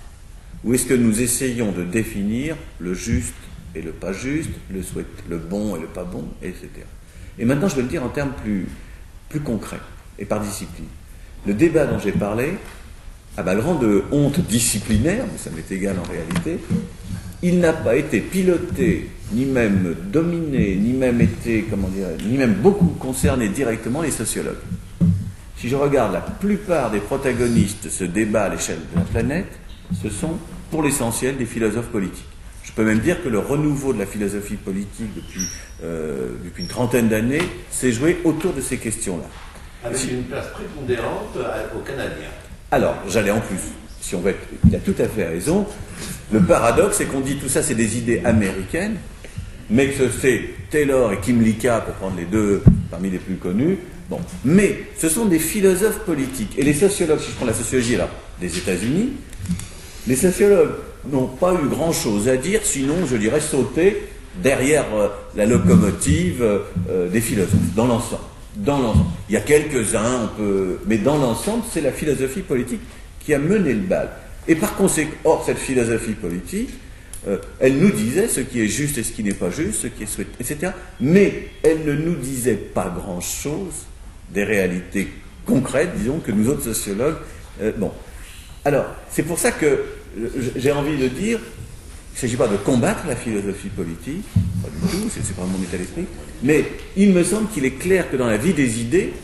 ou est-ce que nous essayons de définir le juste et le pas juste, le, souhait, le bon et le pas bon, et cetera. Et maintenant, je vais le dire en termes plus, plus concrets et par discipline. Le débat dont j'ai parlé, à ma grande honte disciplinaire, mais ça m'est égal en réalité, il n'a pas été piloté, ni même dominé, ni même été, comment dire, ni même beaucoup concerné directement les sociologues. Si je regarde la plupart des protagonistes de ce débat à l'échelle de la planète, ce sont pour l'essentiel des philosophes politiques. Je peux même dire que le renouveau de la philosophie politique depuis, euh, depuis une trentaine d'années s'est joué autour de ces questions-là. Avec si... une place prépondérante aux Canadiens. Alors, j'allais en plus. Si on veut être... Il a tout à fait raison. Le paradoxe, c'est qu'on dit tout ça, c'est des idées américaines, mais que c'est Taylor et Kim Lika, pour prendre les deux parmi les plus connus. Bon. Mais ce sont des philosophes politiques. Et les sociologues, si je prends la sociologie là, des États-Unis, les sociologues n'ont pas eu grand-chose à dire, sinon, je dirais, sauter derrière euh, la locomotive euh, des philosophes, dans l'ensemble. Dans l'ensemble. Il y a quelques-uns, on peut... mais dans l'ensemble, c'est la philosophie politique qui a mené le bal. Et par conséquent, or, cette philosophie politique, euh, elle nous disait ce qui est juste et ce qui n'est pas juste, ce qui est souhaité, et cetera. Mais elle ne nous disait pas grand-chose des réalités concrètes, disons, que nous autres sociologues... Euh, bon. Alors, c'est pour ça que j'ai envie de dire, il ne s'agit pas de combattre la philosophie politique, pas du tout, c'est, c'est pas mon état d'esprit, mais il me semble qu'il est clair que dans la vie des idées,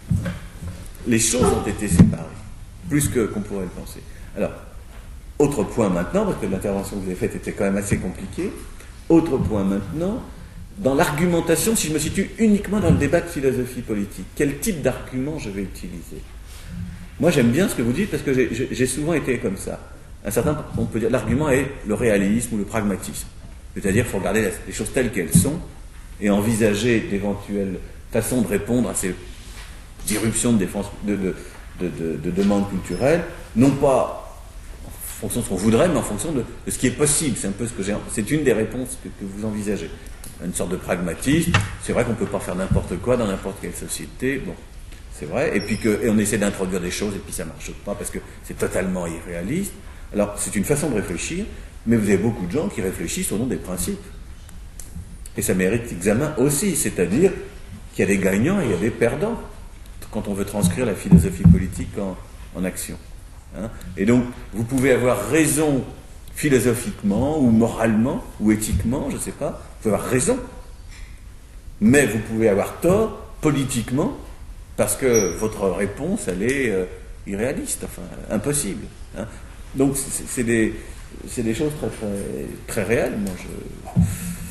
les choses ont été séparées, plus que, qu'on pourrait le penser. Alors, autre point maintenant, parce que l'intervention que vous avez faite était quand même assez compliquée, autre point maintenant, dans l'argumentation si je me situe uniquement dans le débat de philosophie politique. Quel type d'argument je vais utiliser? Moi, j'aime bien ce que vous dites parce que j'ai, j'ai souvent été comme ça. Un certain, on peut dire, l'argument est le réalisme ou le pragmatisme. C'est-à-dire qu'il faut regarder les choses telles qu'elles sont et envisager d'éventuelles façons de répondre à ces irruptions de, défense, de, de, de, de, de demandes culturelles, non pas en fonction de ce qu'on voudrait, mais en fonction de, de ce qui est possible. C'est un peu ce que j'ai. C'est une des réponses que, que vous envisagez. Une sorte de pragmatisme. C'est vrai qu'on ne peut pas faire n'importe quoi dans n'importe quelle société. Bon, c'est vrai. Et puis que, et on essaie d'introduire des choses et puis ça ne marche pas parce que c'est totalement irréaliste. Alors, c'est une façon de réfléchir, mais vous avez beaucoup de gens qui réfléchissent au nom des principes. Et ça mérite examen aussi, c'est-à-dire qu'il y a des gagnants et il y a des perdants quand on veut transcrire la philosophie politique en, en action. Hein? Et donc, vous pouvez avoir raison philosophiquement, ou moralement, ou éthiquement, je ne sais pas, vous pouvez avoir raison, mais vous pouvez avoir tort politiquement, parce que votre réponse, elle est euh, irréaliste, enfin, impossible. Hein? Donc, c'est, c'est, des, c'est des choses très, très, très réelles. Moi, je...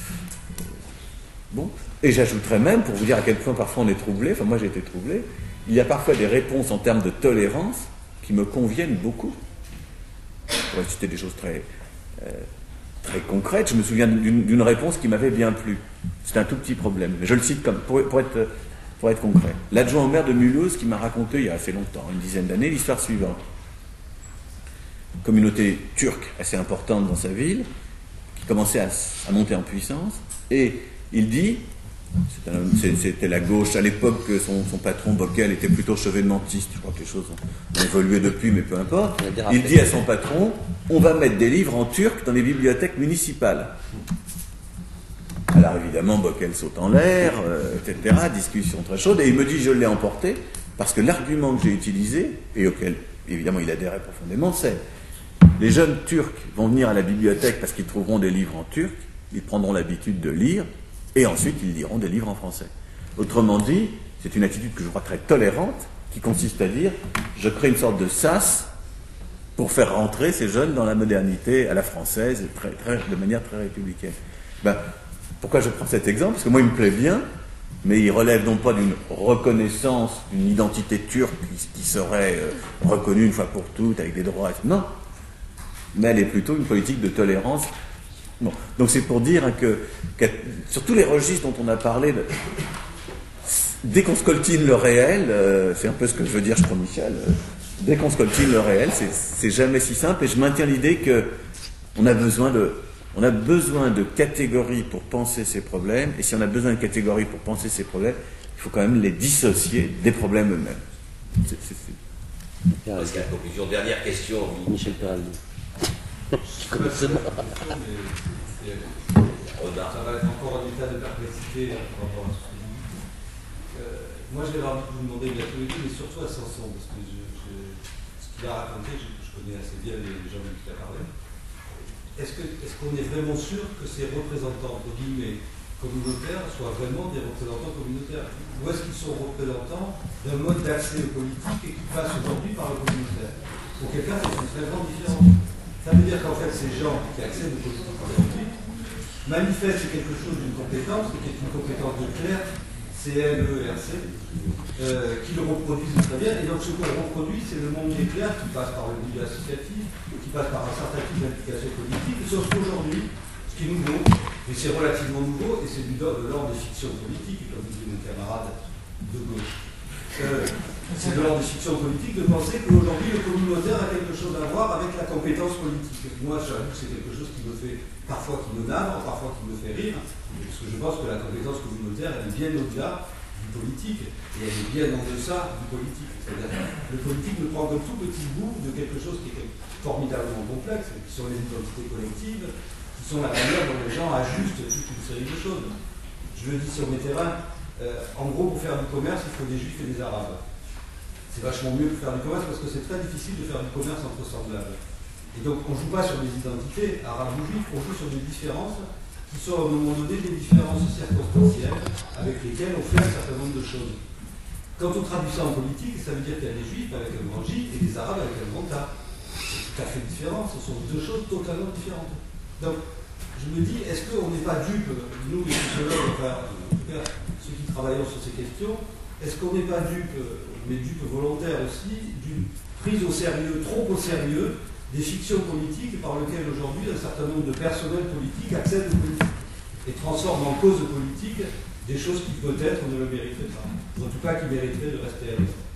Bon. Et j'ajouterais même, pour vous dire à quel point parfois on est troublé, enfin moi j'ai été troublé, il y a parfois des réponses en termes de tolérance qui me conviennent beaucoup. Je pourrais citer des choses très, euh, très concrètes. Je me souviens d'une, d'une réponse qui m'avait bien plu. C'est un tout petit problème, mais je le cite comme, pour, pour, être, pour être concret. L'adjoint au maire de Mulhouse qui m'a raconté il y a assez longtemps, une dizaine d'années, l'histoire suivante. Communauté turque assez importante dans sa ville, qui commençait à, à monter en puissance, et il dit, c'était, un, c'était la gauche, à l'époque son, son patron Bockel était plutôt chevènementiste, je crois que les choses ont, ont évolué depuis, mais peu importe, il dit à son patron, on va mettre des livres en turc dans les bibliothèques municipales. Alors évidemment, Bockel saute en l'air, euh, et cetera, discussion très chaude, et il me dit, je l'ai emporté, parce que l'argument que j'ai utilisé, et auquel évidemment il adhérait profondément, c'est les jeunes Turcs vont venir à la bibliothèque parce qu'ils trouveront des livres en turc, ils prendront l'habitude de lire, et ensuite ils liront des livres en français. Autrement dit, c'est une attitude que je crois très tolérante, qui consiste à dire, je crée une sorte de sas pour faire rentrer ces jeunes dans la modernité à la française, très, très, de manière très républicaine. Ben, pourquoi je prends cet exemple? Parce que moi il me plaît bien, mais il relève non pas d'une reconnaissance d'une identité turque qui, qui serait euh, reconnue une fois pour toutes, avec des droits, non. Mais elle est plutôt une politique de tolérance. Bon. Donc c'est pour dire que, que sur tous les registres dont on a parlé, de, dès qu'on scoltine le réel, euh, c'est un peu ce que je veux dire, je crois, Michel, euh, dès qu'on scoltine le réel, c'est, c'est jamais si simple, et je maintiens l'idée que on a besoin de, on a besoin de catégories pour penser ces problèmes, et si on a besoin de catégories pour penser ces problèmes, il faut quand même les dissocier des problèmes eux-mêmes. C'est, c'est, c'est... Parce qu'à la conclusion, dernière question, Michel Peraldi. Ça va être encore un état de perplexité par rapport à ce que vous dites. Euh, moi, je vais avoir envie de vous demander bientôt les deux, mais surtout à Samson, parce que je, je, ce qu'il a raconté, je, je connais assez bien les, les gens dont il a parlé. Est-ce, que, est-ce qu'on est vraiment sûr que ces représentants, entre guillemets, communautaires, soient vraiment des représentants communautaires? Ou est-ce qu'ils sont représentants d'un mode d'accès aux politiques et qui passent aujourd'hui par le communautaire? Pour quelqu'un, c'est une très grande différence. Ça veut dire qu'en fait, ces gens qui accèdent aux politiques aujourd'hui manifestent quelque chose d'une compétence, qui est une compétence de clerc, C L E R C, euh, qui le reproduisent très bien. Et donc, ce qu'on reproduit, c'est le monde des clercs qui passe par le milieu associatif, qui passe par un certain type d'implication politique. Sauf qu'aujourd'hui, ce qui est nouveau, et c'est relativement nouveau, et c'est du de l'ordre des fictions politiques, comme disait mon camarade de gauche. Euh, c'est de l'ordre de fiction politique de penser qu'aujourd'hui le communautaire a quelque chose à voir avec la compétence politique. Moi, j'avoue que c'est quelque chose qui me fait, parfois qui me navre, parfois qui me fait rire, parce que je pense que la compétence communautaire, elle est bien au-delà du politique, et elle est bien en deçà du politique. C'est-à-dire que le politique ne prend qu'un tout petit bout de quelque chose qui est formidablement complexe, qui sont les identités collectives, qui sont la manière dont les gens ajustent toute une série de choses. Je le dis sur mes terrains, euh, en gros, pour faire du commerce, il faut des juifs et des arabes. C'est vachement mieux pour faire du commerce parce que c'est très difficile de faire du commerce entre semblables. Et donc on ne joue pas sur des identités arabes ou juifs, on joue sur des différences qui sont à un moment donné des différences circonstancielles avec lesquelles on fait un certain nombre de choses. Quand on traduit ça en politique, ça veut dire qu'il y a des juifs avec un grand J et des arabes avec un grand A. C'est tout à fait différent, ce sont deux choses totalement différentes. Donc je me dis, est-ce qu'on n'est pas dupe, nous les sociologues, enfin, en tout cas ceux qui travaillent sur ces questions, est-ce qu'on n'est pas dupe, mais dupe volontaire aussi, d'une prise au sérieux, trop au sérieux, des fictions politiques par lesquelles aujourd'hui un certain nombre de personnels politiques accèdent aux politiques et transforment en cause politique des choses qui peut-être on ne le mériterait pas, ou en tout cas qui mériteraient de rester à l'extérieur.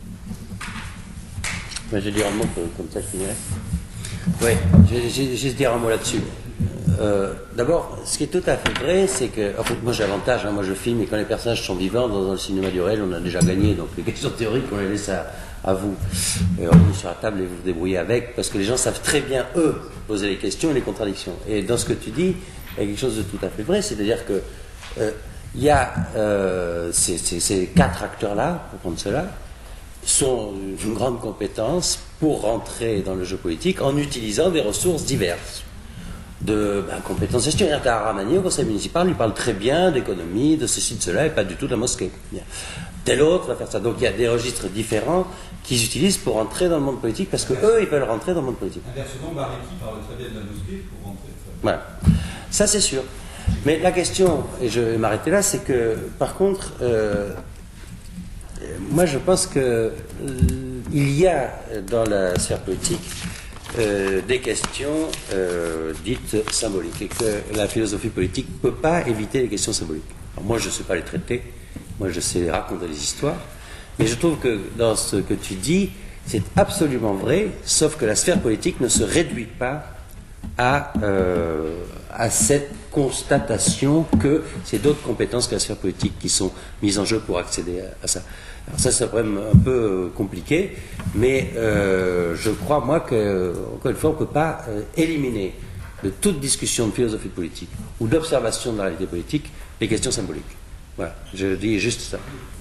Ben, je vais dire un mot comme ça, je finirai. Oui, je vais juste dire un mot là-dessus. Euh, D'abord, ce qui est tout à fait vrai, c'est que, en fait, moi j'ai l'avantage, hein, moi je filme et quand les personnages sont vivants dans le cinéma du réel, on a déjà gagné, donc les questions théoriques, on les laisse à, à vous. Et on est sur la table et vous vous débrouillez avec, parce que les gens savent très bien, eux, poser les questions et les contradictions. Et dans ce que tu dis, il y a quelque chose de tout à fait vrai, c'est-à-dire que euh, il y a euh, ces, ces, ces quatre acteurs-là, pour prendre cela, sont une grande compétence pour rentrer dans le jeu politique en utilisant des ressources diverses. De ben, compétences gestionnaires. Ramani, au conseil municipal, il parle très bien d'économie, de ceci, de cela, et pas du tout de la mosquée. Bien. Tel autre va faire ça. Donc il y a des registres différents qu'ils utilisent pour rentrer dans le monde politique, parce que eux, ils veulent rentrer dans le monde politique. Inversement, Bareki parle très bien de la mosquée pour rentrer. Voilà. Ça, c'est sûr. Mais la question, et je vais m'arrêter là, c'est que, par contre, euh, moi, je pense que euh, il y a dans la sphère politique euh, des questions euh, dites symboliques et que la philosophie politique ne peut pas éviter les questions symboliques. Alors, moi, je ne sais pas les traiter, moi, je sais raconter des histoires, mais je trouve que dans ce que tu dis, c'est absolument vrai, sauf que la sphère politique ne se réduit pas à, euh, à cette constatation que c'est d'autres compétences que la sphère politique qui sont mises en jeu pour accéder à, à ça. Alors ça, c'est un problème un peu compliqué, mais euh, je crois, moi, que, encore une fois, on ne peut pas euh, éliminer de toute discussion de philosophie politique ou d'observation de la réalité politique les questions symboliques. Voilà, je dis juste ça.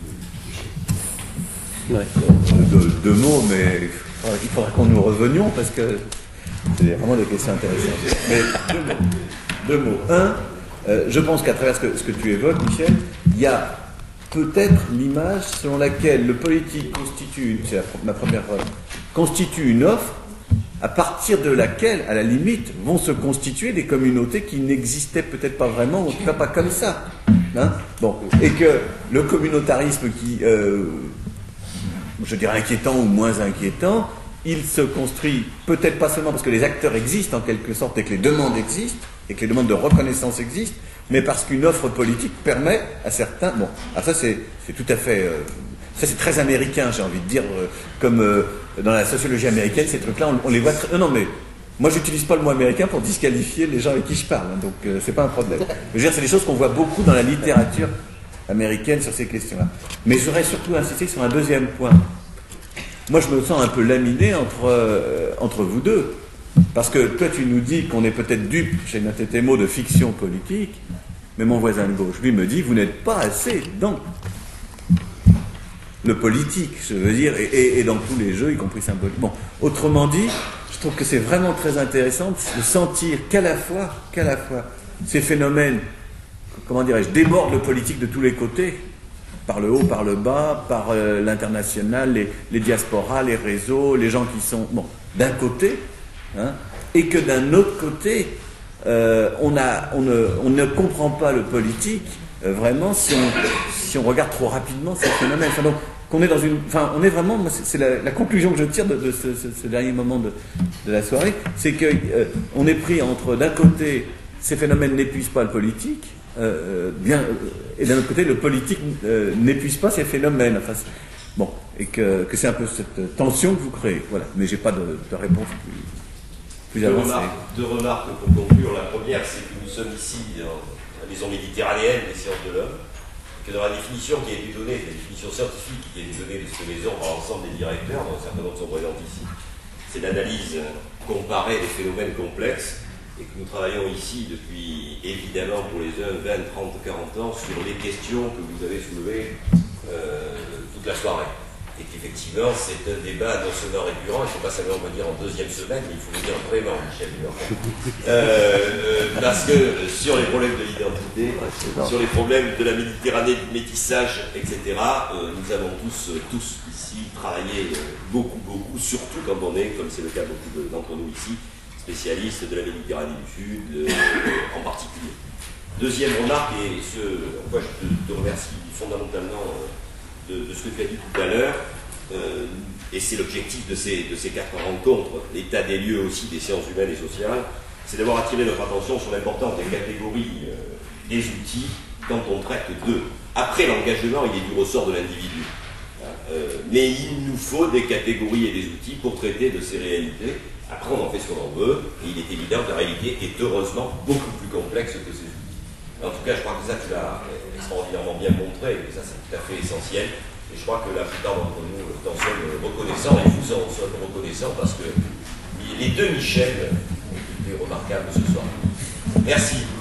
Ouais. Deux, deux mots, mais il faudra qu'on nous revenions parce que c'est vraiment des questions intéressantes. Mais deux mots. Deux mots. Un, euh, je pense qu'à travers ce que, ce que tu évoques, Michel, il y a peut-être l'image selon laquelle le politique constitue, c'est la, ma première phrase, constitue une offre à partir de laquelle, à la limite, vont se constituer des communautés qui n'existaient peut-être pas vraiment, ou en tout cas pas comme ça. Hein, bon. Et que le communautarisme qui, euh, je dirais inquiétant ou moins inquiétant, il se construit peut-être pas seulement parce que les acteurs existent en quelque sorte et que les demandes existent, et que les demandes de reconnaissance existent, mais parce qu'une offre politique permet à certains... Bon, alors ça c'est, c'est tout à fait... Euh, ça c'est très américain, j'ai envie de dire, euh, comme euh, dans la sociologie américaine, ces trucs-là, on, on les voit très... Non, non, mais moi j'utilise pas le mot américain pour disqualifier les gens avec qui je parle, hein, donc euh, c'est pas un problème. Je veux dire, c'est des choses qu'on voit beaucoup dans la littérature américaine sur ces questions-là. Mais je voudrais surtout insister sur un deuxième point. Moi je me sens un peu laminé entre, euh, entre vous deux. Parce que toi, tu nous dis qu'on est peut-être dupe chez Natetemo de fiction politique, mais mon voisin de gauche, lui, me dit, vous n'êtes pas assez dans le politique, je veux dire, et, et, et dans tous les jeux, y compris symbolique. Bon, autrement dit, je trouve que c'est vraiment très intéressant de sentir qu'à la fois, qu'à la fois, ces phénomènes, comment dirais-je, débordent le politique de tous les côtés, par le haut, par le bas, par euh, l'international, les, les diasporas, les réseaux, les gens qui sont, bon, d'un côté, hein, et que d'un autre côté, euh, on, a, on, ne, on ne comprend pas le politique euh, vraiment si on, si on regarde trop rapidement ces phénomènes. Enfin, donc, qu'on est dans une, enfin, on est vraiment, c'est, c'est la, la conclusion que je tire de, de ce, ce, ce dernier moment de, de la soirée, c'est que euh, on est pris entre, d'un côté, ces phénomènes n'épuisent pas le politique, euh, bien, euh, et d'un autre côté, le politique euh, n'épuise pas ces phénomènes. Enfin, bon, et que, que c'est un peu cette tension que vous créez. Voilà, mais j'ai pas de, de réponse plus. Deux remarques, deux remarques pour conclure. La première, c'est que nous sommes ici dans la maison méditerranéenne des sciences de l'homme, que dans la définition qui a été donnée, la définition scientifique qui a été donnée de cette maison par l'ensemble des directeurs, dont certains d'entre sont présents ici, c'est l'analyse comparée des phénomènes complexes, et que nous travaillons ici depuis, évidemment, pour les uns, vingt, trente, quarante ans, sur les questions que vous avez soulevées euh, toute la soirée. Et qu'effectivement, c'est un débat non seulement récurrent, il ne faut pas seulement me dire en deuxième semaine, mais il faut le dire vraiment, Michel. Euh, parce que sur les problèmes de l'identité, sur les problèmes de la Méditerranée, du métissage, et cetera, euh, nous avons tous, tous ici travaillé beaucoup, beaucoup, surtout quand on est, comme c'est le cas de beaucoup d'entre nous ici, spécialiste de la Méditerranée du Sud euh, en particulier. Deuxième remarque, et ce en quoi je te, te remercie fondamentalement euh, de, de ce que tu as dit tout à l'heure, euh, et c'est l'objectif de ces, de ces quatre rencontres, l'état des lieux aussi des sciences humaines et sociales, c'est d'avoir attiré notre attention sur l'importance des catégories, euh, des outils, quand on traite d'eux. Après, l'engagement, il est du ressort de l'individu. Euh, mais il nous faut des catégories et des outils pour traiter de ces réalités. Après, on en fait ce qu'on en veut, et il est évident que la réalité est heureusement beaucoup plus complexe que ces outils. En tout cas, je crois que ça, tu l'as extraordinairement bien montré, et ça, c'est tout à fait essentiel. Et je crois que la plupart d'entre nous en sommes reconnaissants, et vous en sommes reconnaissants, parce que les deux Michel ont été remarquables ce soir. Merci.